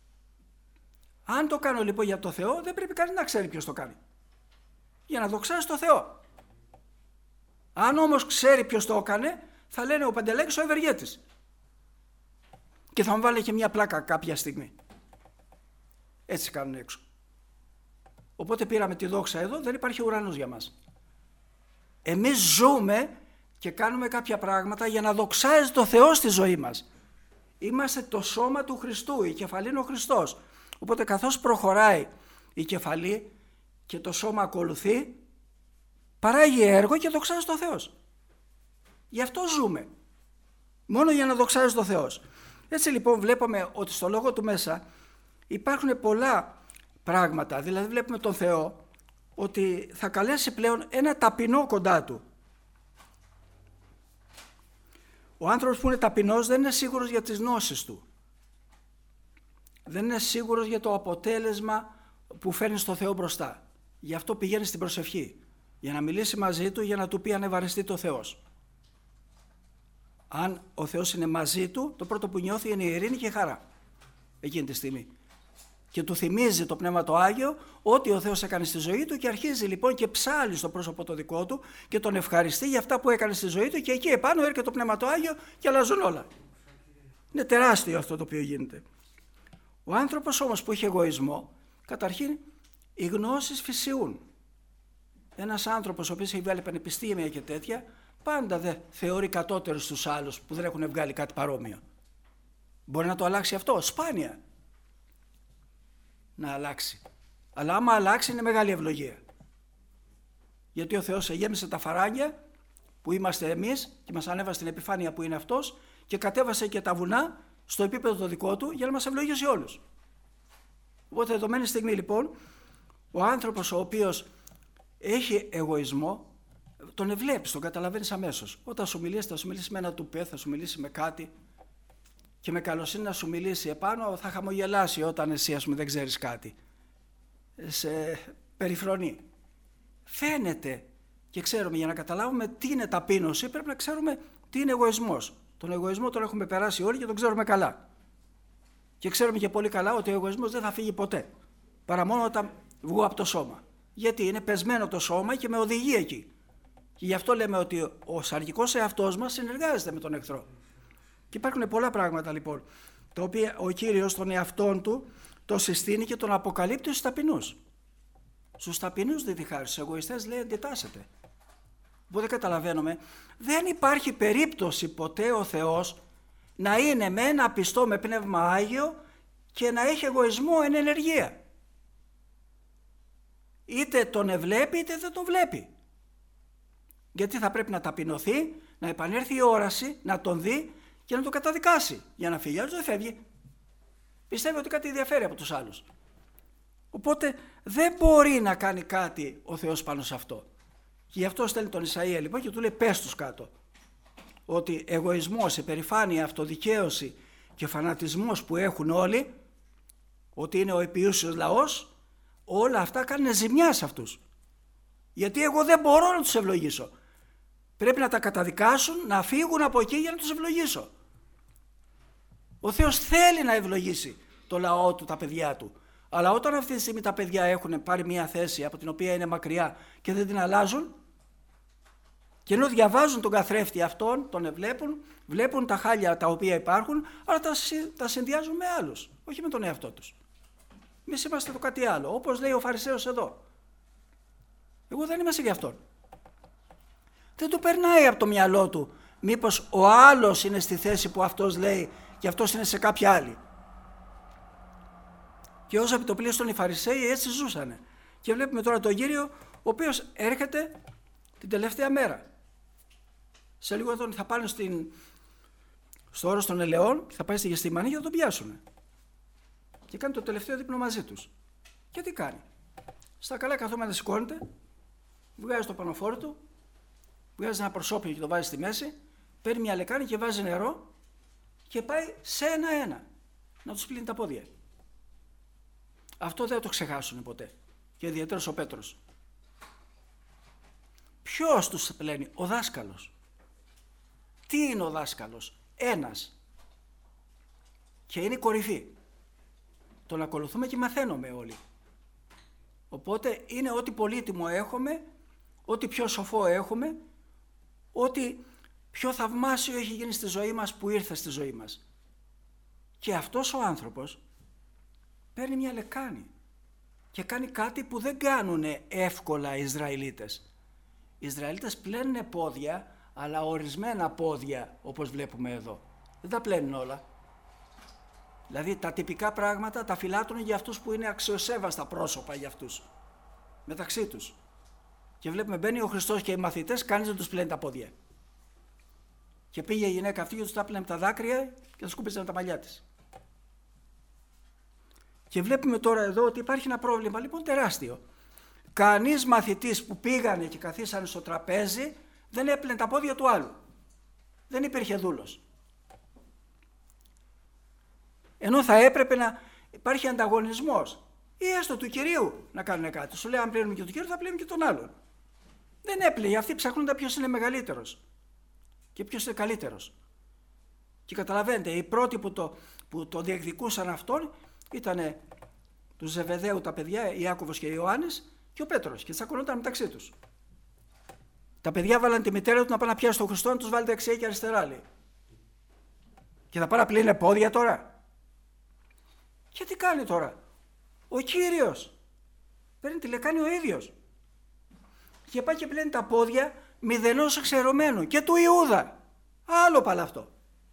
Αν το κάνω λοιπόν για το Θεό, δεν πρέπει κανείς να ξέρει ποιος το κάνει. Για να δοξάσει το Θεό. Αν όμως ξέρει ποιος το έκανε, θα λένε ο Παντελέκης ο ευεργέτης. Και θα μου βάλει και μια πλάκα κάποια στιγμή. Έτσι κάνουν έξω. Οπότε πήραμε τη δόξα εδώ, δεν υπάρχει ουρανός για μας. Εμείς ζούμε και κάνουμε κάποια πράγματα για να δοξάζει το Θεό στη ζωή μας. Είμαστε το σώμα του Χριστού, η κεφαλή είναι ο Χριστός. Οπότε καθώς προχωράει η κεφαλή και το σώμα ακολουθεί, παράγει έργο και δοξάζει το Θεός. Γι' αυτό ζούμε. Μόνο για να δοξάζει το Θεός. Έτσι λοιπόν βλέπουμε ότι στο λόγο του μέσα υπάρχουν πολλά πράγματα. Δηλαδή βλέπουμε τον Θεό ότι θα καλέσει πλέον ένα ταπεινό κοντά του. Ο άνθρωπος που είναι ταπεινός δεν είναι σίγουρος για τις γνώσεις του. Δεν είναι σίγουρος για το αποτέλεσμα που φέρνει στο Θεό μπροστά. Γι' αυτό πηγαίνει στην προσευχή. Για να μιλήσει μαζί του, για να του πει αν ευαρεστεί το Θεός. Αν ο Θεός είναι μαζί του, το πρώτο που νιώθει είναι η ειρήνη και η χαρά. Εκείνη τη στιγμή. Και του θυμίζει το Πνεύμα το Άγιο ό,τι ο Θεός έκανε στη ζωή του και αρχίζει λοιπόν και ψάλλει στο πρόσωπο το δικό του και τον ευχαριστεί για αυτά που έκανε στη ζωή του και εκεί επάνω έρχεται το Πνεύμα το Άγιο και αλλάζουν όλα. Είναι τεράστιο αυτό το οποίο γίνεται. Ο άνθρωπος όμως που έχει εγωισμό, καταρχήν οι γνώσεις φυσιούν. Ένας άνθρωπος ο οποίος έχει βγάλει πανεπιστήμια και τέτοια, πάντα δεν θεωρεί κατώτερους τους άλλους που δεν έχουν βγάλει κάτι παρόμοιο. Μπορεί να το αλλάξει αυτό, σπάνια να αλλάξει. Αλλά άμα αλλάξει είναι μεγάλη ευλογία. Γιατί ο Θεός γέμισε τα φαράγγια που είμαστε εμείς και μας ανέβασε στην επιφάνεια που είναι αυτός και κατέβασε και τα βουνά στο επίπεδο το δικό του για να μας ευλογήσει όλους. Οπότε δεδομένη στιγμή λοιπόν ο άνθρωπος ο οποίος έχει εγωισμό τον ευλέπεις, τον καταλαβαίνεις αμέσως. Όταν σου μιλήσει, θα σου μιλήσει με ένα τουπέ, θα σου μιλήσει με κάτι και με καλοσύνη να σου μιλήσει επάνω, θα χαμογελάσει όταν εσύ ας πούμε δεν ξέρεις κάτι. Σε περιφρονεί. Φαίνεται και ξέρουμε, για να καταλάβουμε τι είναι ταπείνωση πρέπει να ξέρουμε τι είναι εγωισμός. Τον εγωισμό τον έχουμε περάσει όλοι και τον ξέρουμε καλά. Και ξέρουμε και πολύ καλά ότι ο εγωισμός δεν θα φύγει ποτέ, παρά μόνο όταν βγω από το σώμα. Γιατί είναι πεσμένο το σώμα και με οδηγεί εκεί. Και γι' αυτό λέμε ότι ο σαρκικός εαυτός μας συνεργάζεται με τον εχθρό. Και υπάρχουν πολλά πράγματα λοιπόν, τα οποία ο Κύριος τον εαυτόν του το συστήνει και τον αποκαλύπτει στους ταπεινούς. Στους ταπεινούς δεν τη χάρη, στους εγωιστές λέει αντιτάσσεται. Οπότε καταλαβαίνουμε, δεν υπάρχει περίπτωση ποτέ ο Θεός να είναι με ένα πιστό με πνεύμα Άγιο και να έχει εγωισμό εν ενεργεία. Είτε τον ευλέπει είτε δεν τον βλέπει. Γιατί θα πρέπει να ταπεινωθεί, να επανέλθει η όραση, να τον δει και να τον καταδικάσει για να φύγει. Άλλος δεν φεύγει. Πιστεύει ότι κάτι διαφέρει από τους άλλους. Οπότε δεν μπορεί να κάνει κάτι ο Θεός πάνω σε αυτό. Και γι' αυτό στέλνει τον Ισαΐα λοιπόν και του λέει πες τους κάτω. Ότι εγωισμός, υπερηφάνεια, αυτοδικαίωση και φανατισμός που έχουν όλοι, ότι είναι ο επιούσιος λαός, όλα αυτά κάνουν ζημιά σε αυτούς. Γιατί εγώ δεν μπορώ να τους ευλογήσω. Πρέπει να τα καταδικάσουν, να φύγουν από εκεί για να τους ευλογήσω. Ο Θεός θέλει να ευλογήσει το λαό του, τα παιδιά του. Αλλά όταν αυτή τη στιγμή τα παιδιά έχουν πάρει μια θέση από την οποία είναι μακριά και δεν την αλλάζουν, και ενώ διαβάζουν τον καθρέφτη αυτόν, τον βλέπουν τα χάλια τα οποία υπάρχουν, αλλά τα συνδυάζουν με άλλους, όχι με τον εαυτό τους. Εμείς είμαστε το κάτι άλλο, όπως λέει ο Φαρισαίος εδώ. Εγώ δεν είμαι γι' αυτόν. Δεν του περνάει από το μυαλό του μήπως ο άλλος είναι στη θέση που αυτός λέει και αυτός είναι σε κάποια άλλη. Και ως επιτοπλίστων οι Φαρισαίοι έτσι ζούσανε. Και βλέπουμε τώρα τον Κύριο, ο οποίος έρχεται την τελευταία μέρα. Σε λίγο θα πάνε στο όρος των ελαιών, θα πάει στη Γεστημανή για να τον πιάσουν. Και κάνει το τελευταίο δείπνο μαζί τους. Και τι κάνει? Στα καλά καθόμενα σηκώνεται, βγάζει το πανοφόρο του, βγάζει ένα προσώπιο και το βάζει στη μέση, παίρνει μια λεκάνη και βάζει νερό και πάει σε ένα-ένα να τους πλύνει τα πόδια. Αυτό δεν το ξεχάσουν ποτέ. Και ιδιαίτερος ο Πέτρος. Ποιος τους πλένει? Ο δάσκαλος. Τι είναι ο δάσκαλος? Ένας. Και είναι η κορυφή. Τον ακολουθούμε και μαθαίνουμε όλοι. Οπότε είναι ό,τι πολύτιμο έχουμε, ό,τι πιο σοφό έχουμε, ό,τι πιο θαυμάσιο έχει γίνει στη ζωή μας που ήρθε στη ζωή μας. Και αυτός ο άνθρωπος παίρνει μια λεκάνη και κάνει κάτι που δεν κάνουν εύκολα οι Ισραηλίτες. Οι Ισραηλίτες πλένουν πόδια, αλλά ορισμένα πόδια, όπως βλέπουμε εδώ. Δεν τα πλένουν όλα. Δηλαδή τα τυπικά πράγματα τα φυλάττουν για αυτούς που είναι αξιοσέβαστα πρόσωπα για αυτούς, μεταξύ τους. Και βλέπουμε μπαίνει ο Χριστός και οι μαθητές, κανείς δεν τους πλένει τα πόδια. Και πήγε η γυναίκα αυτή και τους τα πλένε με τα δάκρυα και τα σκούπιζε με τα μαλλιά της. Και βλέπουμε τώρα εδώ ότι υπάρχει ένα πρόβλημα λοιπόν τεράστιο. Κανείς μαθητής που πήγανε και καθίσανε στο τραπέζι δεν έπλαινε τα πόδια του άλλου. Δεν υπήρχε δούλος. Ενώ θα έπρεπε να υπάρχει ανταγωνισμός ή έστω του κυρίου να κάνουν κάτι. Σου λέει αν πλένουμε και του κυρίου θα πλένουμε και τον άλλον. Δεν έπλαινε. Αυτοί ψαχνούνται ποιος είναι μεγαλύτερος και ποιος είναι καλύτερος. Και καταλαβαίνετε, οι πρώτοι που το διεκδικούσαν αυτόν ήταν του Ζεβεδαίου τα παιδιά, Ιάκωβος και Ιωάννης και ο Πέτρος, και τσακωνόταν μεταξύ τους. Τα παιδιά βάλαν τη μητέρα του να πάνε να πιάσει τον Χριστό, να τους βάλει δεξιά και αριστερά, λέει. Και θα πάνε να πλύνε πόδια τώρα. Και τι κάνει τώρα? Ο Κύριος παίρνει τη λεκάνη ο ίδιος και πάει και πλένει τα πόδια μηδενός εξαιρωμένου και του Ιούδα. Άλλο πάλι αυτό.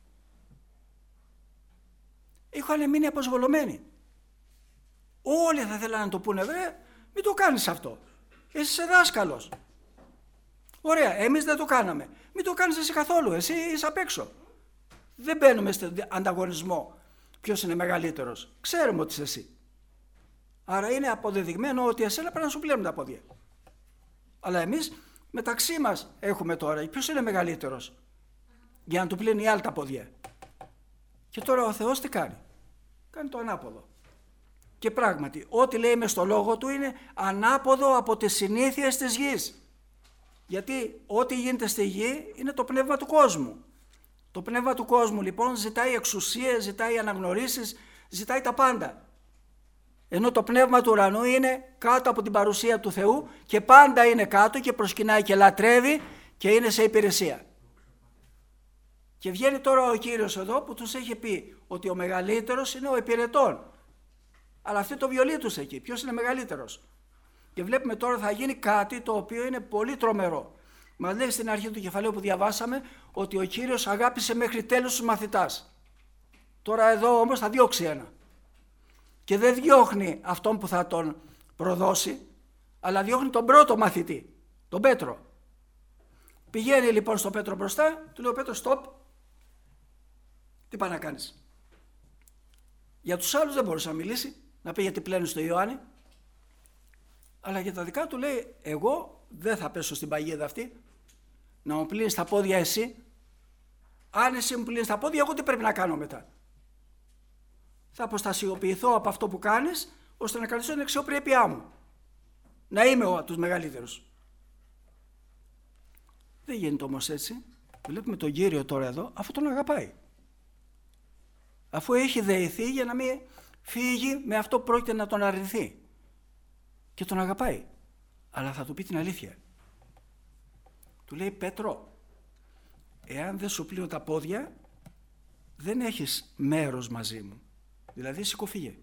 Είχαν μείνει αποσβολωμένοι. Όλοι θα θέλανε να το πούνε, βρε, μην το κάνεις αυτό. Εσύ είσαι δάσκαλος. Ωραία, εμείς δεν το κάναμε. Μην το κάνεις εσύ καθόλου, εσύ είσαι απ' έξω. Δεν μπαίνουμε στον ανταγωνισμό ποιος είναι μεγαλύτερος. Ξέρουμε ότι είσαι εσύ. Άρα είναι αποδεδειγμένο ότι εσένα πρέπει να σου πλένουν τα πόδια. Αλλά εμείς μεταξύ μας έχουμε τώρα ποιος είναι μεγαλύτερος για να του πλύνει οι άλλοι τα πόδια. Και τώρα ο Θεός τι κάνει? Κάνει το ανάποδο. Και πράγματι, ό,τι λέει μες στο λόγο του είναι ανάποδο από τις συνήθειες της γης. Γιατί ό,τι γίνεται στη γη είναι το πνεύμα του κόσμου. Το πνεύμα του κόσμου λοιπόν ζητάει εξουσίες, ζητάει αναγνωρίσεις, ζητάει τα πάντα. Ενώ το πνεύμα του ουρανού είναι κάτω από την παρουσία του Θεού και πάντα είναι κάτω και προσκυνάει και λατρεύει και είναι σε υπηρεσία. Και βγαίνει τώρα ο Κύριος εδώ που τους έχει πει ότι ο μεγαλύτερος είναι ο υπηρετών. Αλλά αυτοί το βιολί τους εκεί. Ποιος είναι μεγαλύτερος? Και βλέπουμε τώρα θα γίνει κάτι το οποίο είναι πολύ τρομερό. Μας λέει στην αρχή του κεφαλαίου που διαβάσαμε ότι ο Κύριος αγάπησε μέχρι τέλους τους μαθητάς. Τώρα εδώ όμως θα διώξει ένα. Και δεν διώχνει αυτόν που θα τον προδώσει, αλλά διώχνει τον πρώτο μαθητή, τον Πέτρο. Πηγαίνει λοιπόν στον Πέτρο μπροστά, του λέει ο Πέτρος stop. Τι πάει να κάνεις? Για τους άλλους δεν μπορούσε να μιλήσει, να πει γιατί πλένεις το Ιωάννη. Αλλά για τα δικά του λέει, εγώ δεν θα πέσω στην παγίδα αυτή, να μου πλύνεις τα πόδια εσύ. Αν εσύ μου πλύνεις τα πόδια, εγώ τι πρέπει να κάνω μετά? Θα αποστασιοποιηθώ από αυτό που κάνεις, ώστε να κρατήσω την αξιοπρέπειά μου. Να είμαι από τους μεγαλύτερους. Δεν γίνεται όμως έτσι. Βλέπουμε τον Κύριο τώρα εδώ, αφού τον αγαπάει. Αφού έχει δεηθεί για να μην φύγει με αυτό που πρόκειται να τον αρνηθεί. Και τον αγαπάει. Αλλά θα του πει την αλήθεια. Του λέει, Πέτρο, εάν δεν σου πλύνω τα πόδια, δεν έχεις μέρος μαζί μου. Δηλαδή σηκωφύγε.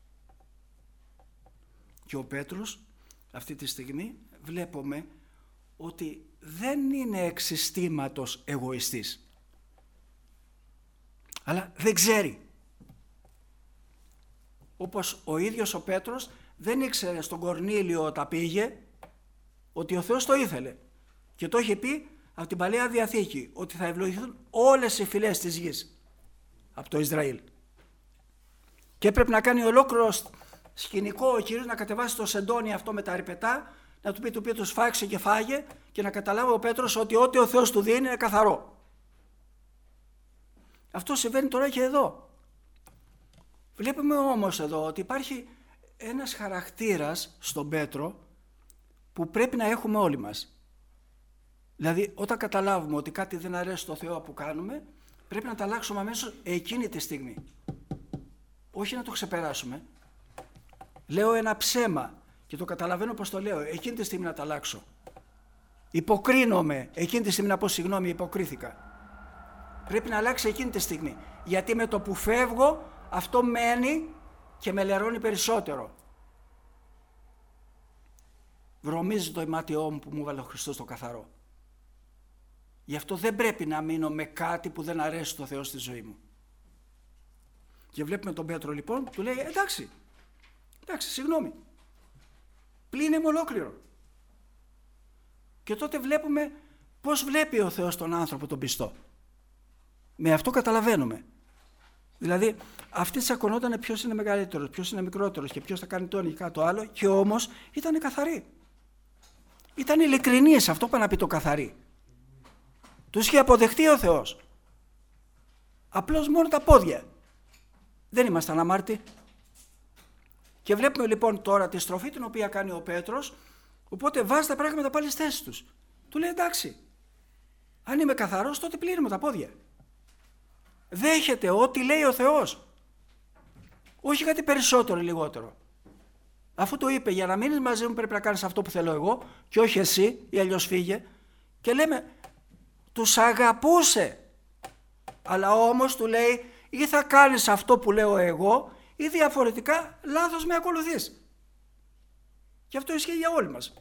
Και ο Πέτρος αυτή τη στιγμή βλέπουμε ότι δεν είναι εξ συστήματος εγωιστής. Αλλά δεν ξέρει. Όπως ο ίδιος ο Πέτρος δεν ήξερε στον Κορνήλιο όταν πήγε ότι ο Θεός το ήθελε. Και το είχε πει από την Παλαιά Διαθήκη ότι θα ευλογηθούν όλες οι φυλές της γης από το Ισραήλ. Και έπρεπε να κάνει ολόκληρο σκηνικό ο Κύριος, να κατεβάσει το σεντόνι αυτό με τα ρηπετά, να του πει του Πέτρου σφάξε και φάγε, και να καταλάβει ο Πέτρος ότι ό,τι ο Θεός του δίνει είναι καθαρό. Αυτό συμβαίνει τώρα και εδώ. Βλέπουμε όμως εδώ ότι υπάρχει ένας χαρακτήρας στον Πέτρο που πρέπει να έχουμε όλοι μας. Δηλαδή όταν καταλάβουμε ότι κάτι δεν αρέσει στο Θεό που κάνουμε, πρέπει να τα αλλάξουμε αμέσως εκείνη τη στιγμή. Όχι να το ξεπεράσουμε. Λέω ένα ψέμα και το καταλαβαίνω πως το λέω, εκείνη τη στιγμή να τα αλλάξω. Υποκρίνομαι, εκείνη τη στιγμή να πω συγγνώμη, υποκρίθηκα. Πρέπει να αλλάξει εκείνη τη στιγμή. Γιατί με το που φεύγω, αυτό μένει και με λερώνει περισσότερο. Βρωμίζει το ημάτιό μου που μου έβαλε ο Χριστός στο καθαρό. Γι' αυτό δεν πρέπει να μείνω με κάτι που δεν αρέσει στο Θεό στη ζωή μου. Και βλέπουμε τον Πέτρο λοιπόν, του λέει εντάξει, συγγνώμη, πλύνε μου ολόκληρο. Και τότε βλέπουμε πώς βλέπει ο Θεός τον άνθρωπο τον πιστό. Με αυτό καταλαβαίνουμε. Δηλαδή αυτοί τσακωνόταν ποιος είναι μεγαλύτερος, ποιος είναι μικρότερος και ποιος θα κάνει το ένα και κάτι το άλλο, και όμως ήταν καθαροί. Ήταν ειλικρινείς, αυτό πάει να πει το καθαροί. Τους είχε αποδεχτεί ο Θεός. Απλώς μόνο τα πόδια. Δεν ήμασταν αμάρτοι. Και βλέπουμε λοιπόν τώρα τη στροφή την οποία κάνει ο Πέτρος, οπότε βάζει τα πράγματα πάλι στις θέσεις τους. Του λέει εντάξει, αν είμαι καθαρός τότε πλύνουμε τα πόδια. Δέχεται ό,τι λέει ο Θεός. Όχι κάτι περισσότερο ή λιγότερο. Αφού του είπε για να μείνεις μαζί μου πρέπει να κάνεις αυτό που θέλω εγώ και όχι εσύ ή αλλιώς φύγε. Και λέμε τους αγαπούσε. Αλλά όμως του λέει ή θα κάνεις αυτό που λέω εγώ ή διαφορετικά λάθος με ακολουθείς. Και αυτό ισχύει για όλοι μας.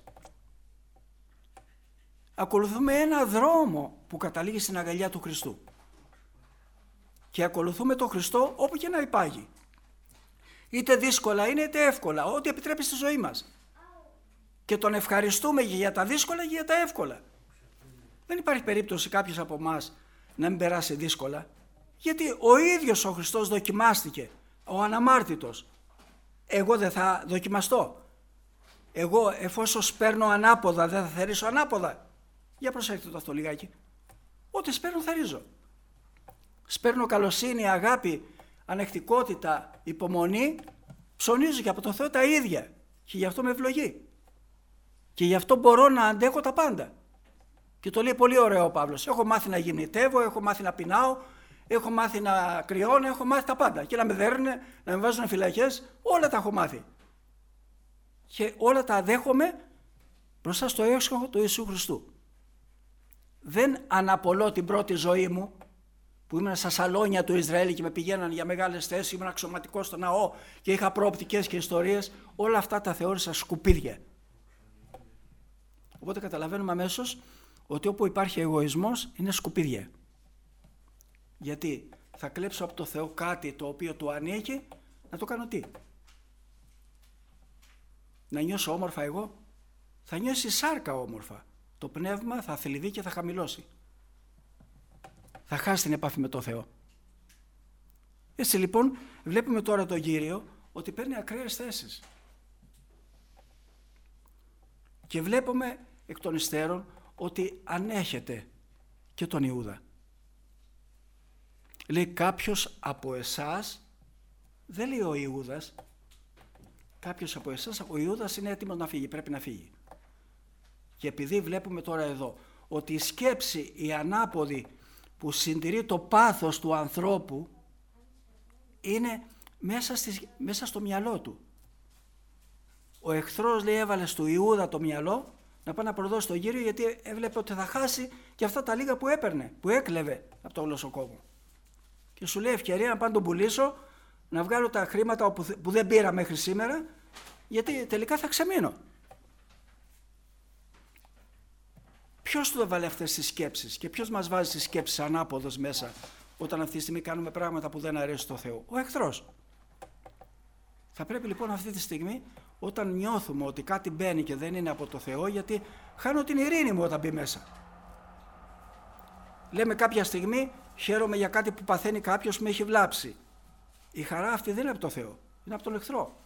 Ακολουθούμε ένα δρόμο που καταλήγει στην αγκαλιά του Χριστού. Και ακολουθούμε τον Χριστό όπου και να υπάγει. Είτε δύσκολα είναι είτε εύκολα, ό,τι επιτρέπει στη ζωή μας. Και τον ευχαριστούμε για τα δύσκολα και για τα εύκολα. Δεν υπάρχει περίπτωση κάποιος από εμάς να μην περάσει δύσκολα. Γιατί ο ίδιος ο Χριστός δοκιμάστηκε, ο αναμάρτητος. Εγώ δεν θα δοκιμαστώ. Εγώ εφόσον σπέρνω ανάποδα δεν θα θερήσω ανάποδα. Για προσέξτε το αυτό λιγάκι. Ό,τι σπέρνω θερίζω. Σπέρνω καλοσύνη, αγάπη, ανεκτικότητα, υπομονή, ψωνίζω και από τον Θεό τα ίδια. Και γι' αυτό με ευλογεί. Και γι' αυτό μπορώ να αντέχω τα πάντα. Και το λέει πολύ ωραίο ο Παύλος. Έχω μάθει να γυμνητεύω, έχω μάθει να πεινάω, έχω μάθει να κρυώνω, έχω μάθει τα πάντα. Και να με δέρνουν, να με βάζουν φυλακές, όλα τα έχω μάθει. Και όλα τα αδέχομαι μπροστά στο έσχο του Ιησού Χριστού. Δεν αναπολώ την πρώτη ζωή μου, που ήμουν στα σαλόνια του Ισραήλ και με πηγαίναν για μεγάλες θέσεις, ήμουν αξιωματικός στο ναό και είχα προοπτικές και ιστορίες, όλα αυτά τα θεώρησα σκουπίδια. Οπότε καταλαβαίνουμε αμέσως ότι όπου υπάρχει εγωισμός είναι σκουπίδια. Γιατί θα κλέψω από το Θεό κάτι το οποίο του ανήκει, να το κάνω τι? Να νιώσω όμορφα εγώ? Θα νιώσει σάρκα όμορφα. Το πνεύμα θα θλιβεί και θα χαμηλώσει. Θα χάσει την επαφή με το Θεό. Έτσι λοιπόν βλέπουμε τώρα τον Κύριο ότι παίρνει ακραίες θέσεις. Και βλέπουμε εκ των υστέρων ότι ανέχεται και τον Ιούδα. Λέει κάποιος από εσάς, δεν λέει ο Ιούδας, κάποιος από εσάς, ο Ιούδας είναι έτοιμος να φύγει, πρέπει να φύγει. Και επειδή βλέπουμε τώρα εδώ ότι η σκέψη, η ανάποδη που συντηρεί το πάθος του ανθρώπου είναι μέσα στο μυαλό του. Ο εχθρός, λέει, έβαλε στο Ιούδα το μυαλό να πάει να προδώσει τον Κύριο, γιατί έβλεπε ότι θα χάσει και αυτά τα λίγα που έπαιρνε, που έκλεβε από το γλωσσοκόμο. Και σου λέει ευκαιρία να πάω να τον πουλήσω, να βγάλω τα χρήματα που δεν πήρα μέχρι σήμερα, γιατί τελικά θα ξεμείνω. Ποιος του έβαλε αυτές τις σκέψεις και ποιος μας βάζει τις σκέψεις ανάποδος μέσα όταν αυτή τη στιγμή κάνουμε πράγματα που δεν αρέσουν στο Θεό? Ο εχθρός. Θα πρέπει λοιπόν αυτή τη στιγμή, όταν νιώθουμε ότι κάτι μπαίνει και δεν είναι από το Θεό, γιατί χάνω την ειρήνη μου όταν μπει μέσα. Λέμε κάποια στιγμή χαίρομαι για κάτι που παθαίνει κάποιος, με έχει βλάψει. Η χαρά αυτή δεν είναι από το Θεό, είναι από τον εχθρό.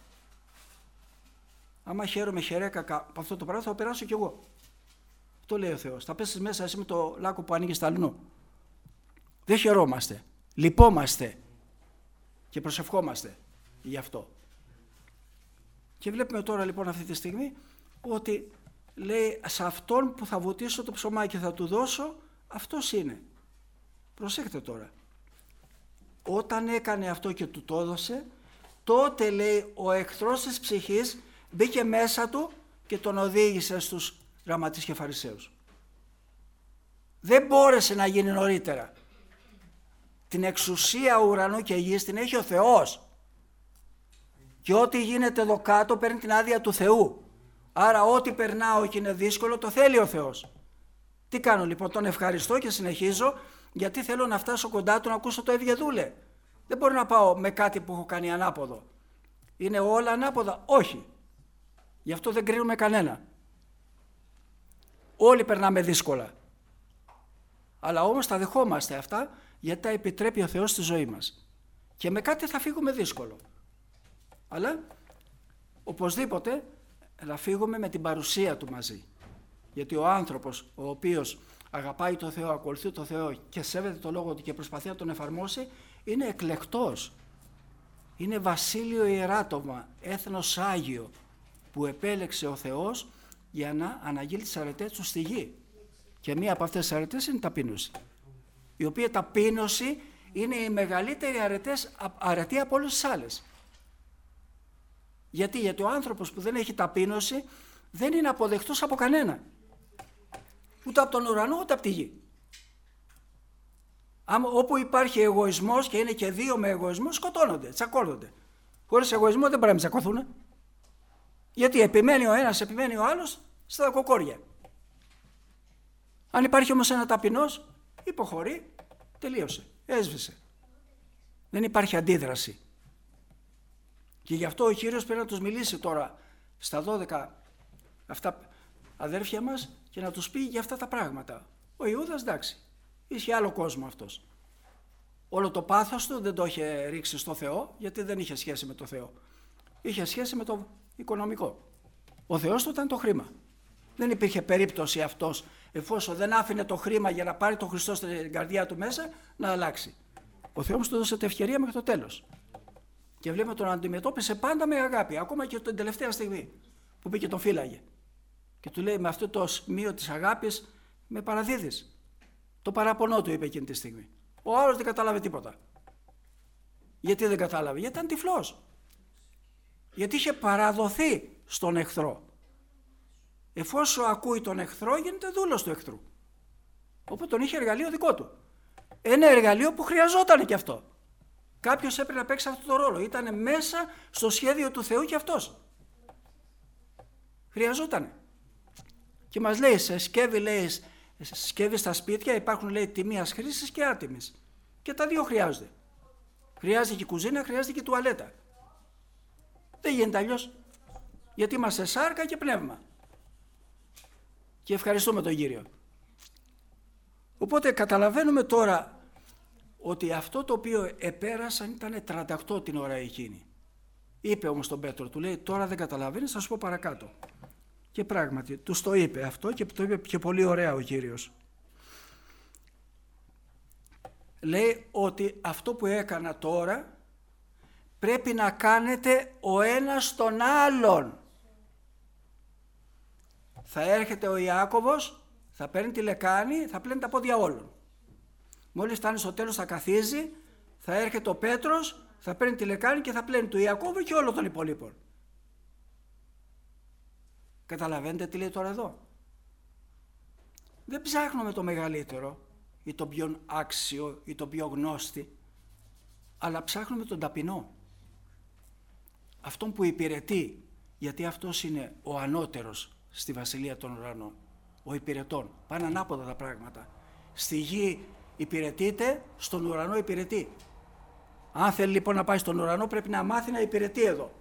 Άμα χαίρομαι χαιρέκα από αυτό το πράγμα, θα το περάσω κι εγώ. Αυτό λέει ο Θεός. Θα πέσεις μέσα εσύ με το λάκκο που ανοίγει σταλνού. Δεν χαιρόμαστε. Λυπόμαστε και προσευχόμαστε γι' αυτό. Και βλέπουμε τώρα λοιπόν αυτή τη στιγμή ότι λέει σε αυτόν που θα βουτήσω το ψωμάκι και θα του δώσω, αυτός είναι. Προσέξτε τώρα. Όταν έκανε αυτό και του το έδωσε, τότε λέει ο εχθρός της ψυχής μπήκε μέσα του και τον οδήγησε στους γραμματείς και φαρισαίους. Δεν μπόρεσε να γίνει νωρίτερα. Την εξουσία ουρανού και γης την έχει ο Θεός. Και ό,τι γίνεται εδώ κάτω παίρνει την άδεια του Θεού. Άρα ό,τι περνάω και είναι δύσκολο το θέλει ο Θεός. Τι κάνω λοιπόν? Τον ευχαριστώ και συνεχίζω, γιατί θέλω να φτάσω κοντά του να ακούσω το ευγεδούλε. Δεν μπορώ να πάω με κάτι που έχω κάνει ανάποδο. Είναι όλα ανάποδα? Όχι. Γι' αυτό δεν κρίνουμε κανένα. Όλοι περνάμε δύσκολα. Αλλά όμως τα δεχόμαστε αυτά, γιατί τα επιτρέπει ο Θεός στη ζωή μας. Και με κάτι θα φύγουμε δύσκολο. Αλλά οπωσδήποτε θα φύγουμε με την παρουσία του μαζί. Γιατί ο άνθρωπος ο οποίος αγαπάει το Θεό, ακολουθεί το Θεό και σέβεται το λόγο του και προσπαθεί να τον εφαρμόσει, είναι εκλεκτός. Είναι βασίλειο ιεράτωμα, έθνος Άγιο, που επέλεξε ο Θεός για να αναγγείλει τις αρετές του στη γη. Και μία από αυτές τις αρετές είναι η ταπείνωση. Η οποία ταπείνωση είναι η μεγαλύτερη αρετή από όλες τις άλλες. Γιατί ο άνθρωπος που δεν έχει ταπείνωση δεν είναι αποδεκτός από κανένα. Ούτε από τον ουρανό ούτε από τη γη. Όπου υπάρχει εγωισμός και είναι και δύο με εγωισμό, σκοτώνονται, τσακώνονται. Χωρίς εγωισμό δεν πρέπει να τσακωθούν. Γιατί επιμένει ο ένας, επιμένει ο άλλος στα κοκόρια. Αν υπάρχει όμως ένα ταπεινός, υποχωρεί, τελείωσε, έσβησε. Δεν υπάρχει αντίδραση. Και γι' αυτό ο Κύριος πρέπει να τους μιλήσει τώρα στα 12 αυτά αδέρφια μας και να τους πει για αυτά τα πράγματα. Ο Ιούδας, εντάξει, είχε άλλο κόσμο αυτός. Όλο το πάθος του δεν το είχε ρίξει στο Θεό, γιατί δεν είχε σχέση με το Θεό. Είχε σχέση με το οικονομικό. Ο Θεός του ήταν το χρήμα. Δεν υπήρχε περίπτωση αυτός, εφόσον δεν άφηνε το χρήμα για να πάρει τον Χριστό στην καρδιά του μέσα, να αλλάξει. Ο Θεός του έδωσε την ευκαιρία μέχρι το τέλος. Και βλέπουμε τον αντιμετώπισε πάντα με αγάπη, ακόμα και την τελευταία στιγμή που πήγε τον φύλαγε. Και του λέει, με αυτό το σημείο της αγάπης με παραδίδεις. Το παραπονό του είπε εκείνη τη στιγμή. Ο άλλος δεν κατάλαβε τίποτα. Γιατί δεν κατάλαβε? Γιατί ήταν τυφλός. Γιατί είχε παραδοθεί στον εχθρό. Εφόσον ακούει τον εχθρό, γίνεται δούλος του εχθρού. Οπότε τον είχε εργαλείο δικό του. Ένα εργαλείο που χρειαζόταν και αυτό. Κάποιος έπρεπε να παίξει αυτό το ρόλο. Ήταν μέσα στο σχέδιο του Θεού και αυτός. Χρειαζόταν. Και μας λέει, σε σκεύη στα σπίτια υπάρχουν, λέει, τιμίας χρήσης και άτιμης. Και τα δύο χρειάζονται. Χρειάζεται και κουζίνα, χρειάζεται και τουαλέτα. Δεν γίνεται αλλιώς. Γιατί είμαστε σάρκα και πνεύμα. Και ευχαριστούμε τον Κύριο. Οπότε καταλαβαίνουμε τώρα ότι αυτό το οποίο επέρασαν ήταν 38 την ώρα εκείνη. Είπε όμως τον Πέτρο, του λέει, τώρα δεν καταλαβαίνεις, θα σου πω παρακάτω. Και πράγματι, τους το είπε αυτό και το είπε και πολύ ωραία ο Κύριος. Λέει ότι αυτό που έκανα τώρα πρέπει να κάνετε ο ένας τον άλλον. Θα έρχεται ο Ιάκωβος, θα παίρνει τη λεκάνη, θα πλένει τα πόδια όλων. Μόλις φτάνει στο τέλος θα καθίζει, θα έρχεται ο Πέτρος, θα παίρνει τη λεκάνη και θα πλένει του Ιακώβου και όλων των υπολείπων. Καταλαβαίνετε τι λέει τώρα εδώ? Δεν ψάχνουμε το μεγαλύτερο ή το πιο άξιο ή το πιο γνώστη, αλλά ψάχνουμε τον ταπεινό. Αυτόν που υπηρετεί, γιατί αυτός είναι ο ανώτερος στη Βασιλεία των Ουρανών, ο υπηρετών. Πάνε ανάποδα τα πράγματα. Στη γη υπηρετείται, στον ουρανό υπηρετεί. Αν θέλει λοιπόν να πάει στον ουρανό πρέπει να μάθει να υπηρετεί εδώ.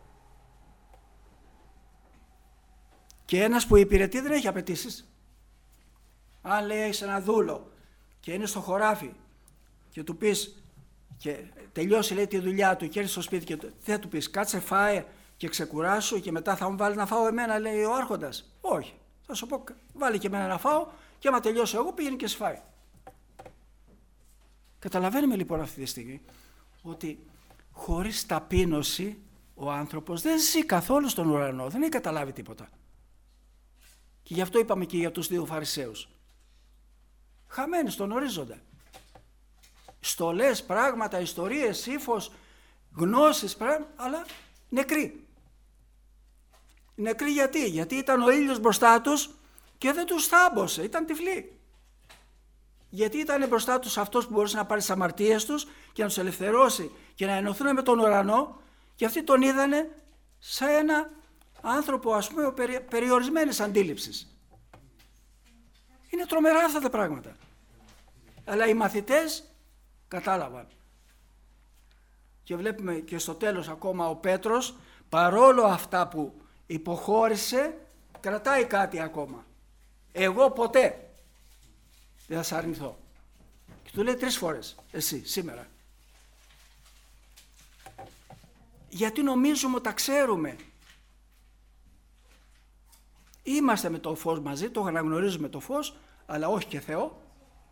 Και ένας που υπηρετεί δεν έχει απαιτήσεις. Αν λέει έχεις ένα δούλο και είναι στο χωράφι και του πεις και τελειώσει λέει τη δουλειά του και έρθει στο σπίτι και δεν θα του πεις κάτσε φάε και ξεκουράσου και μετά θα μου βάλει να φάω εμένα, λέει ο άρχοντας. Όχι, θα σου πω βάλει και εμένα να φάω και άμα τελειώσω εγώ πήγαινε και σφάει. Καταλαβαίνουμε λοιπόν αυτή τη στιγμή ότι χωρίς ταπείνωση ο άνθρωπος δεν ζει καθόλου στον ουρανό, δεν έχει καταλάβει τίποτα. Και γι' αυτό είπαμε και για τους δύο Φαρισαίους. Χαμένοι στον ορίζοντα. Στολές, πράγματα, ιστορίες, ύφος, γνώσεις, αλλά νεκροί. Νεκροί γιατί? Γιατί ήταν ο ήλιος μπροστά τους και δεν τους θάμπωσε, ήταν τυφλοί. Γιατί ήταν μπροστά τους αυτός που μπορούσε να πάρει τις αμαρτίες τους και να τους ελευθερώσει και να ενωθούν με τον ουρανό και αυτοί τον είδανε σαν ένα άνθρωπο ας πούμε περιορισμένης αντίληψης. Είναι τρομερά αυτά τα πράγματα. Αλλά οι μαθητές κατάλαβαν. Και βλέπουμε και στο τέλος ακόμα ο Πέτρος παρόλο αυτά που υποχώρησε κρατάει κάτι ακόμα. Εγώ ποτέ δεν θα σε αρνηθώ. Και του λέει 3 φορές εσύ σήμερα. Γιατί νομίζουμε ότι τα ξέρουμε. Είμαστε με το φως μαζί, το αναγνωρίζουμε το φως, αλλά όχι και Θεό.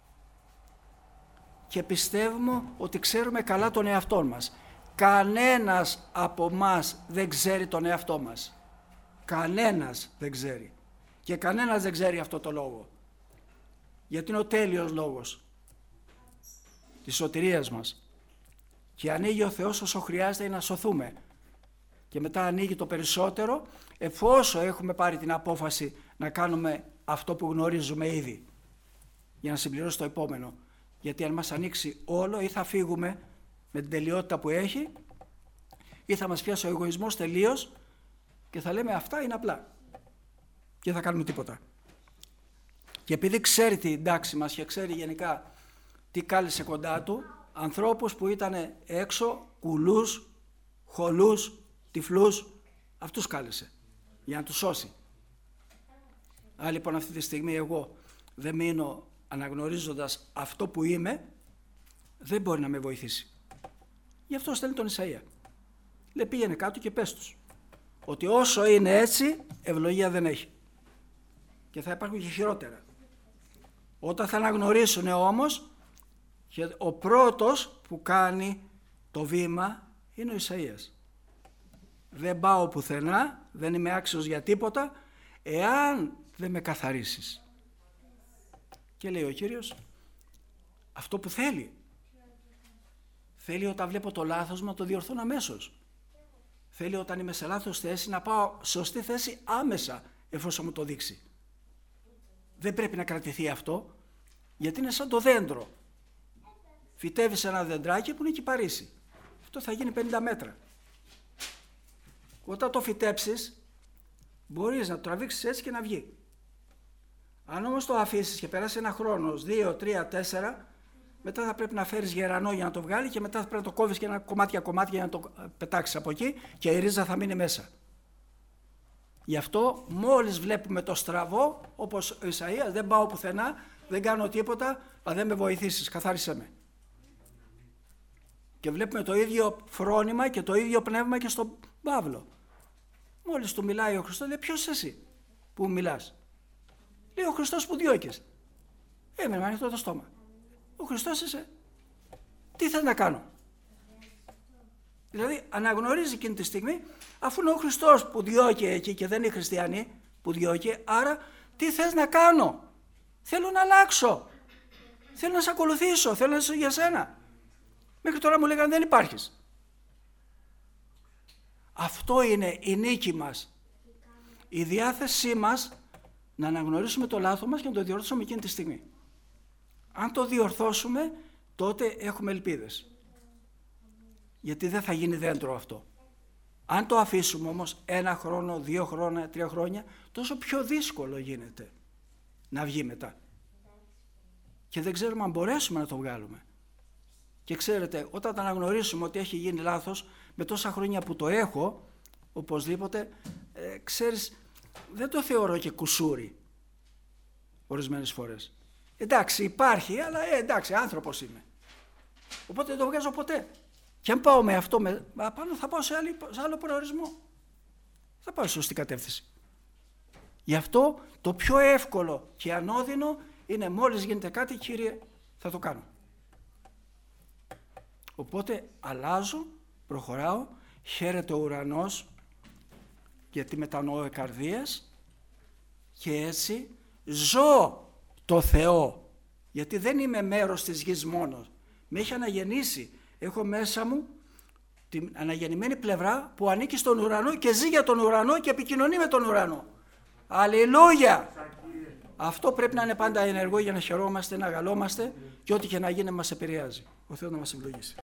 Και πιστεύουμε ότι ξέρουμε καλά τον εαυτό μας. Κανένας από μας δεν ξέρει τον εαυτό μας. Κανένας δεν ξέρει. Και κανένας δεν ξέρει αυτό το λόγο. Γιατί είναι ο τέλειος λόγος της σωτηρίας μας. Και ανοίγει ο Θεός όσο χρειάζεται για να σωθούμε. Και μετά ανοίγει το περισσότερο εφόσον έχουμε πάρει την απόφαση να κάνουμε αυτό που γνωρίζουμε ήδη. Για να συμπληρώσει το επόμενο. Γιατί αν μας ανοίξει όλο ή θα φύγουμε με την τελειότητα που έχει ή θα μας πιάσει ο εγωισμός τελείως και θα λέμε αυτά είναι απλά και θα κάνουμε τίποτα. Και επειδή ξέρει την τάξη μας και ξέρει γενικά τι κάλεσε κοντά του, ανθρώπους που ήταν έξω, κουλούς, χολούς, τυφλούς, αυτούς κάλεσε για να τους σώσει. Αν λοιπόν αυτή τη στιγμή εγώ δεν μείνω αναγνωρίζοντας αυτό που είμαι, δεν μπορεί να με βοηθήσει. Γι' αυτό στέλνει τον Ισαΐα. Λέει πήγαινε κάτω και πες τους ότι όσο είναι έτσι ευλογία δεν έχει. Και θα υπάρχουν και χειρότερα. Όταν θα αναγνωρίσουν όμως, και ο πρώτος που κάνει το βήμα είναι ο Ισαΐας. Δεν πάω πουθενά, δεν είμαι άξιος για τίποτα, εάν δεν με καθαρίσεις. Και λέει ο Κύριος, αυτό που θέλει. Θέλει όταν βλέπω το λάθος μου να το διορθώνω αμέσως. Θέλει όταν είμαι σε λάθος θέση να πάω σωστή θέση άμεσα εφόσον μου το δείξει. Δεν πρέπει να κρατηθεί αυτό, γιατί είναι σαν το δέντρο. Φυτεύεις ένα δεντράκι που είναι κυπαρίσι. Αυτό θα γίνει 50 μέτρα. Όταν το φυτέψεις, μπορείς να το τραβήξεις έτσι και να βγει. Αν όμως το αφήσεις και περάσει ένα χρόνο, 2, 3, 4, μετά θα πρέπει να φέρεις γερανό για να το βγάλει και μετά θα πρέπει να το κόβεις και ένα κομμάτια για να το πετάξεις από εκεί και η ρίζα θα μείνει μέσα. Γι' αυτό μόλις βλέπουμε το στραβό, όπως ο Ισαΐας, δεν πάω πουθενά, δεν κάνω τίποτα, αλλά δεν με βοηθήσεις, καθάρισέ με. Και βλέπουμε το ίδιο φρόνημα και το ίδιο πνεύμα και στον Παύλο. Μόλις του μιλάει ο Χριστός, λέει, ποιος εσύ που μιλάς? Λέει, ο Χριστός που διώκεις. Έμενε με ανοιχτό το στόμα. Ο Χριστός είσαι. Τι θες να κάνω? Δηλαδή αναγνωρίζει εκείνη τη στιγμή, αφού είναι ο Χριστός που διώκει εκεί και δεν είναι οι χριστιανοί που διώκει, άρα τι θες να κάνω? Θέλω να αλλάξω. Θέλω να σε ακολουθήσω. Θέλω να ζήσω για σένα. Μέχρι τώρα μου λέγανε δεν υπάρχεις. Αυτό είναι η νίκη μας. Η διάθεσή μας να αναγνωρίσουμε το λάθος μας και να το διορθώσουμε εκείνη τη στιγμή. Αν το διορθώσουμε, τότε έχουμε ελπίδες. Γιατί δεν θα γίνει δέντρο αυτό. Αν το αφήσουμε όμως 1 χρόνο, 2 χρόνια, 3 χρόνια, τόσο πιο δύσκολο γίνεται να βγει μετά. Και δεν ξέρουμε αν μπορέσουμε να το βγάλουμε. Και ξέρετε, όταν αναγνωρίσουμε ότι έχει γίνει λάθος, με τόσα χρόνια που το έχω, οπωσδήποτε, ξέρεις, δεν το θεωρώ και κουσούρι ορισμένες φορές. Εντάξει, υπάρχει, αλλά εντάξει, άνθρωπος είμαι. Οπότε δεν το βγάζω ποτέ. Και αν πάω με αυτό, πάνω θα πάω σε άλλο προορισμό. Θα πάω σε σωστή κατεύθυνση. Γι' αυτό το πιο εύκολο και ανώδυνο είναι μόλις γίνεται κάτι, Κύριε, θα το κάνω. Οπότε αλλάζω, προχωράω, χαίρεται ο ουρανός, γιατί μετανοώ καρδίες, και έτσι ζω το Θεό, γιατί δεν είμαι μέρος της γης μόνο. Με έχει αναγεννήσει. Έχω μέσα μου την αναγεννημένη πλευρά που ανήκει στον ουρανό και ζει για τον ουρανό και επικοινωνεί με τον ουρανό. Αλληλούια! Αυτό πρέπει να είναι πάντα ενεργό για να χαιρόμαστε, να αγαλόμαστε και ό,τι και να γίνει μας επηρεάζει. Ο Θεός να μας ευλογήσει.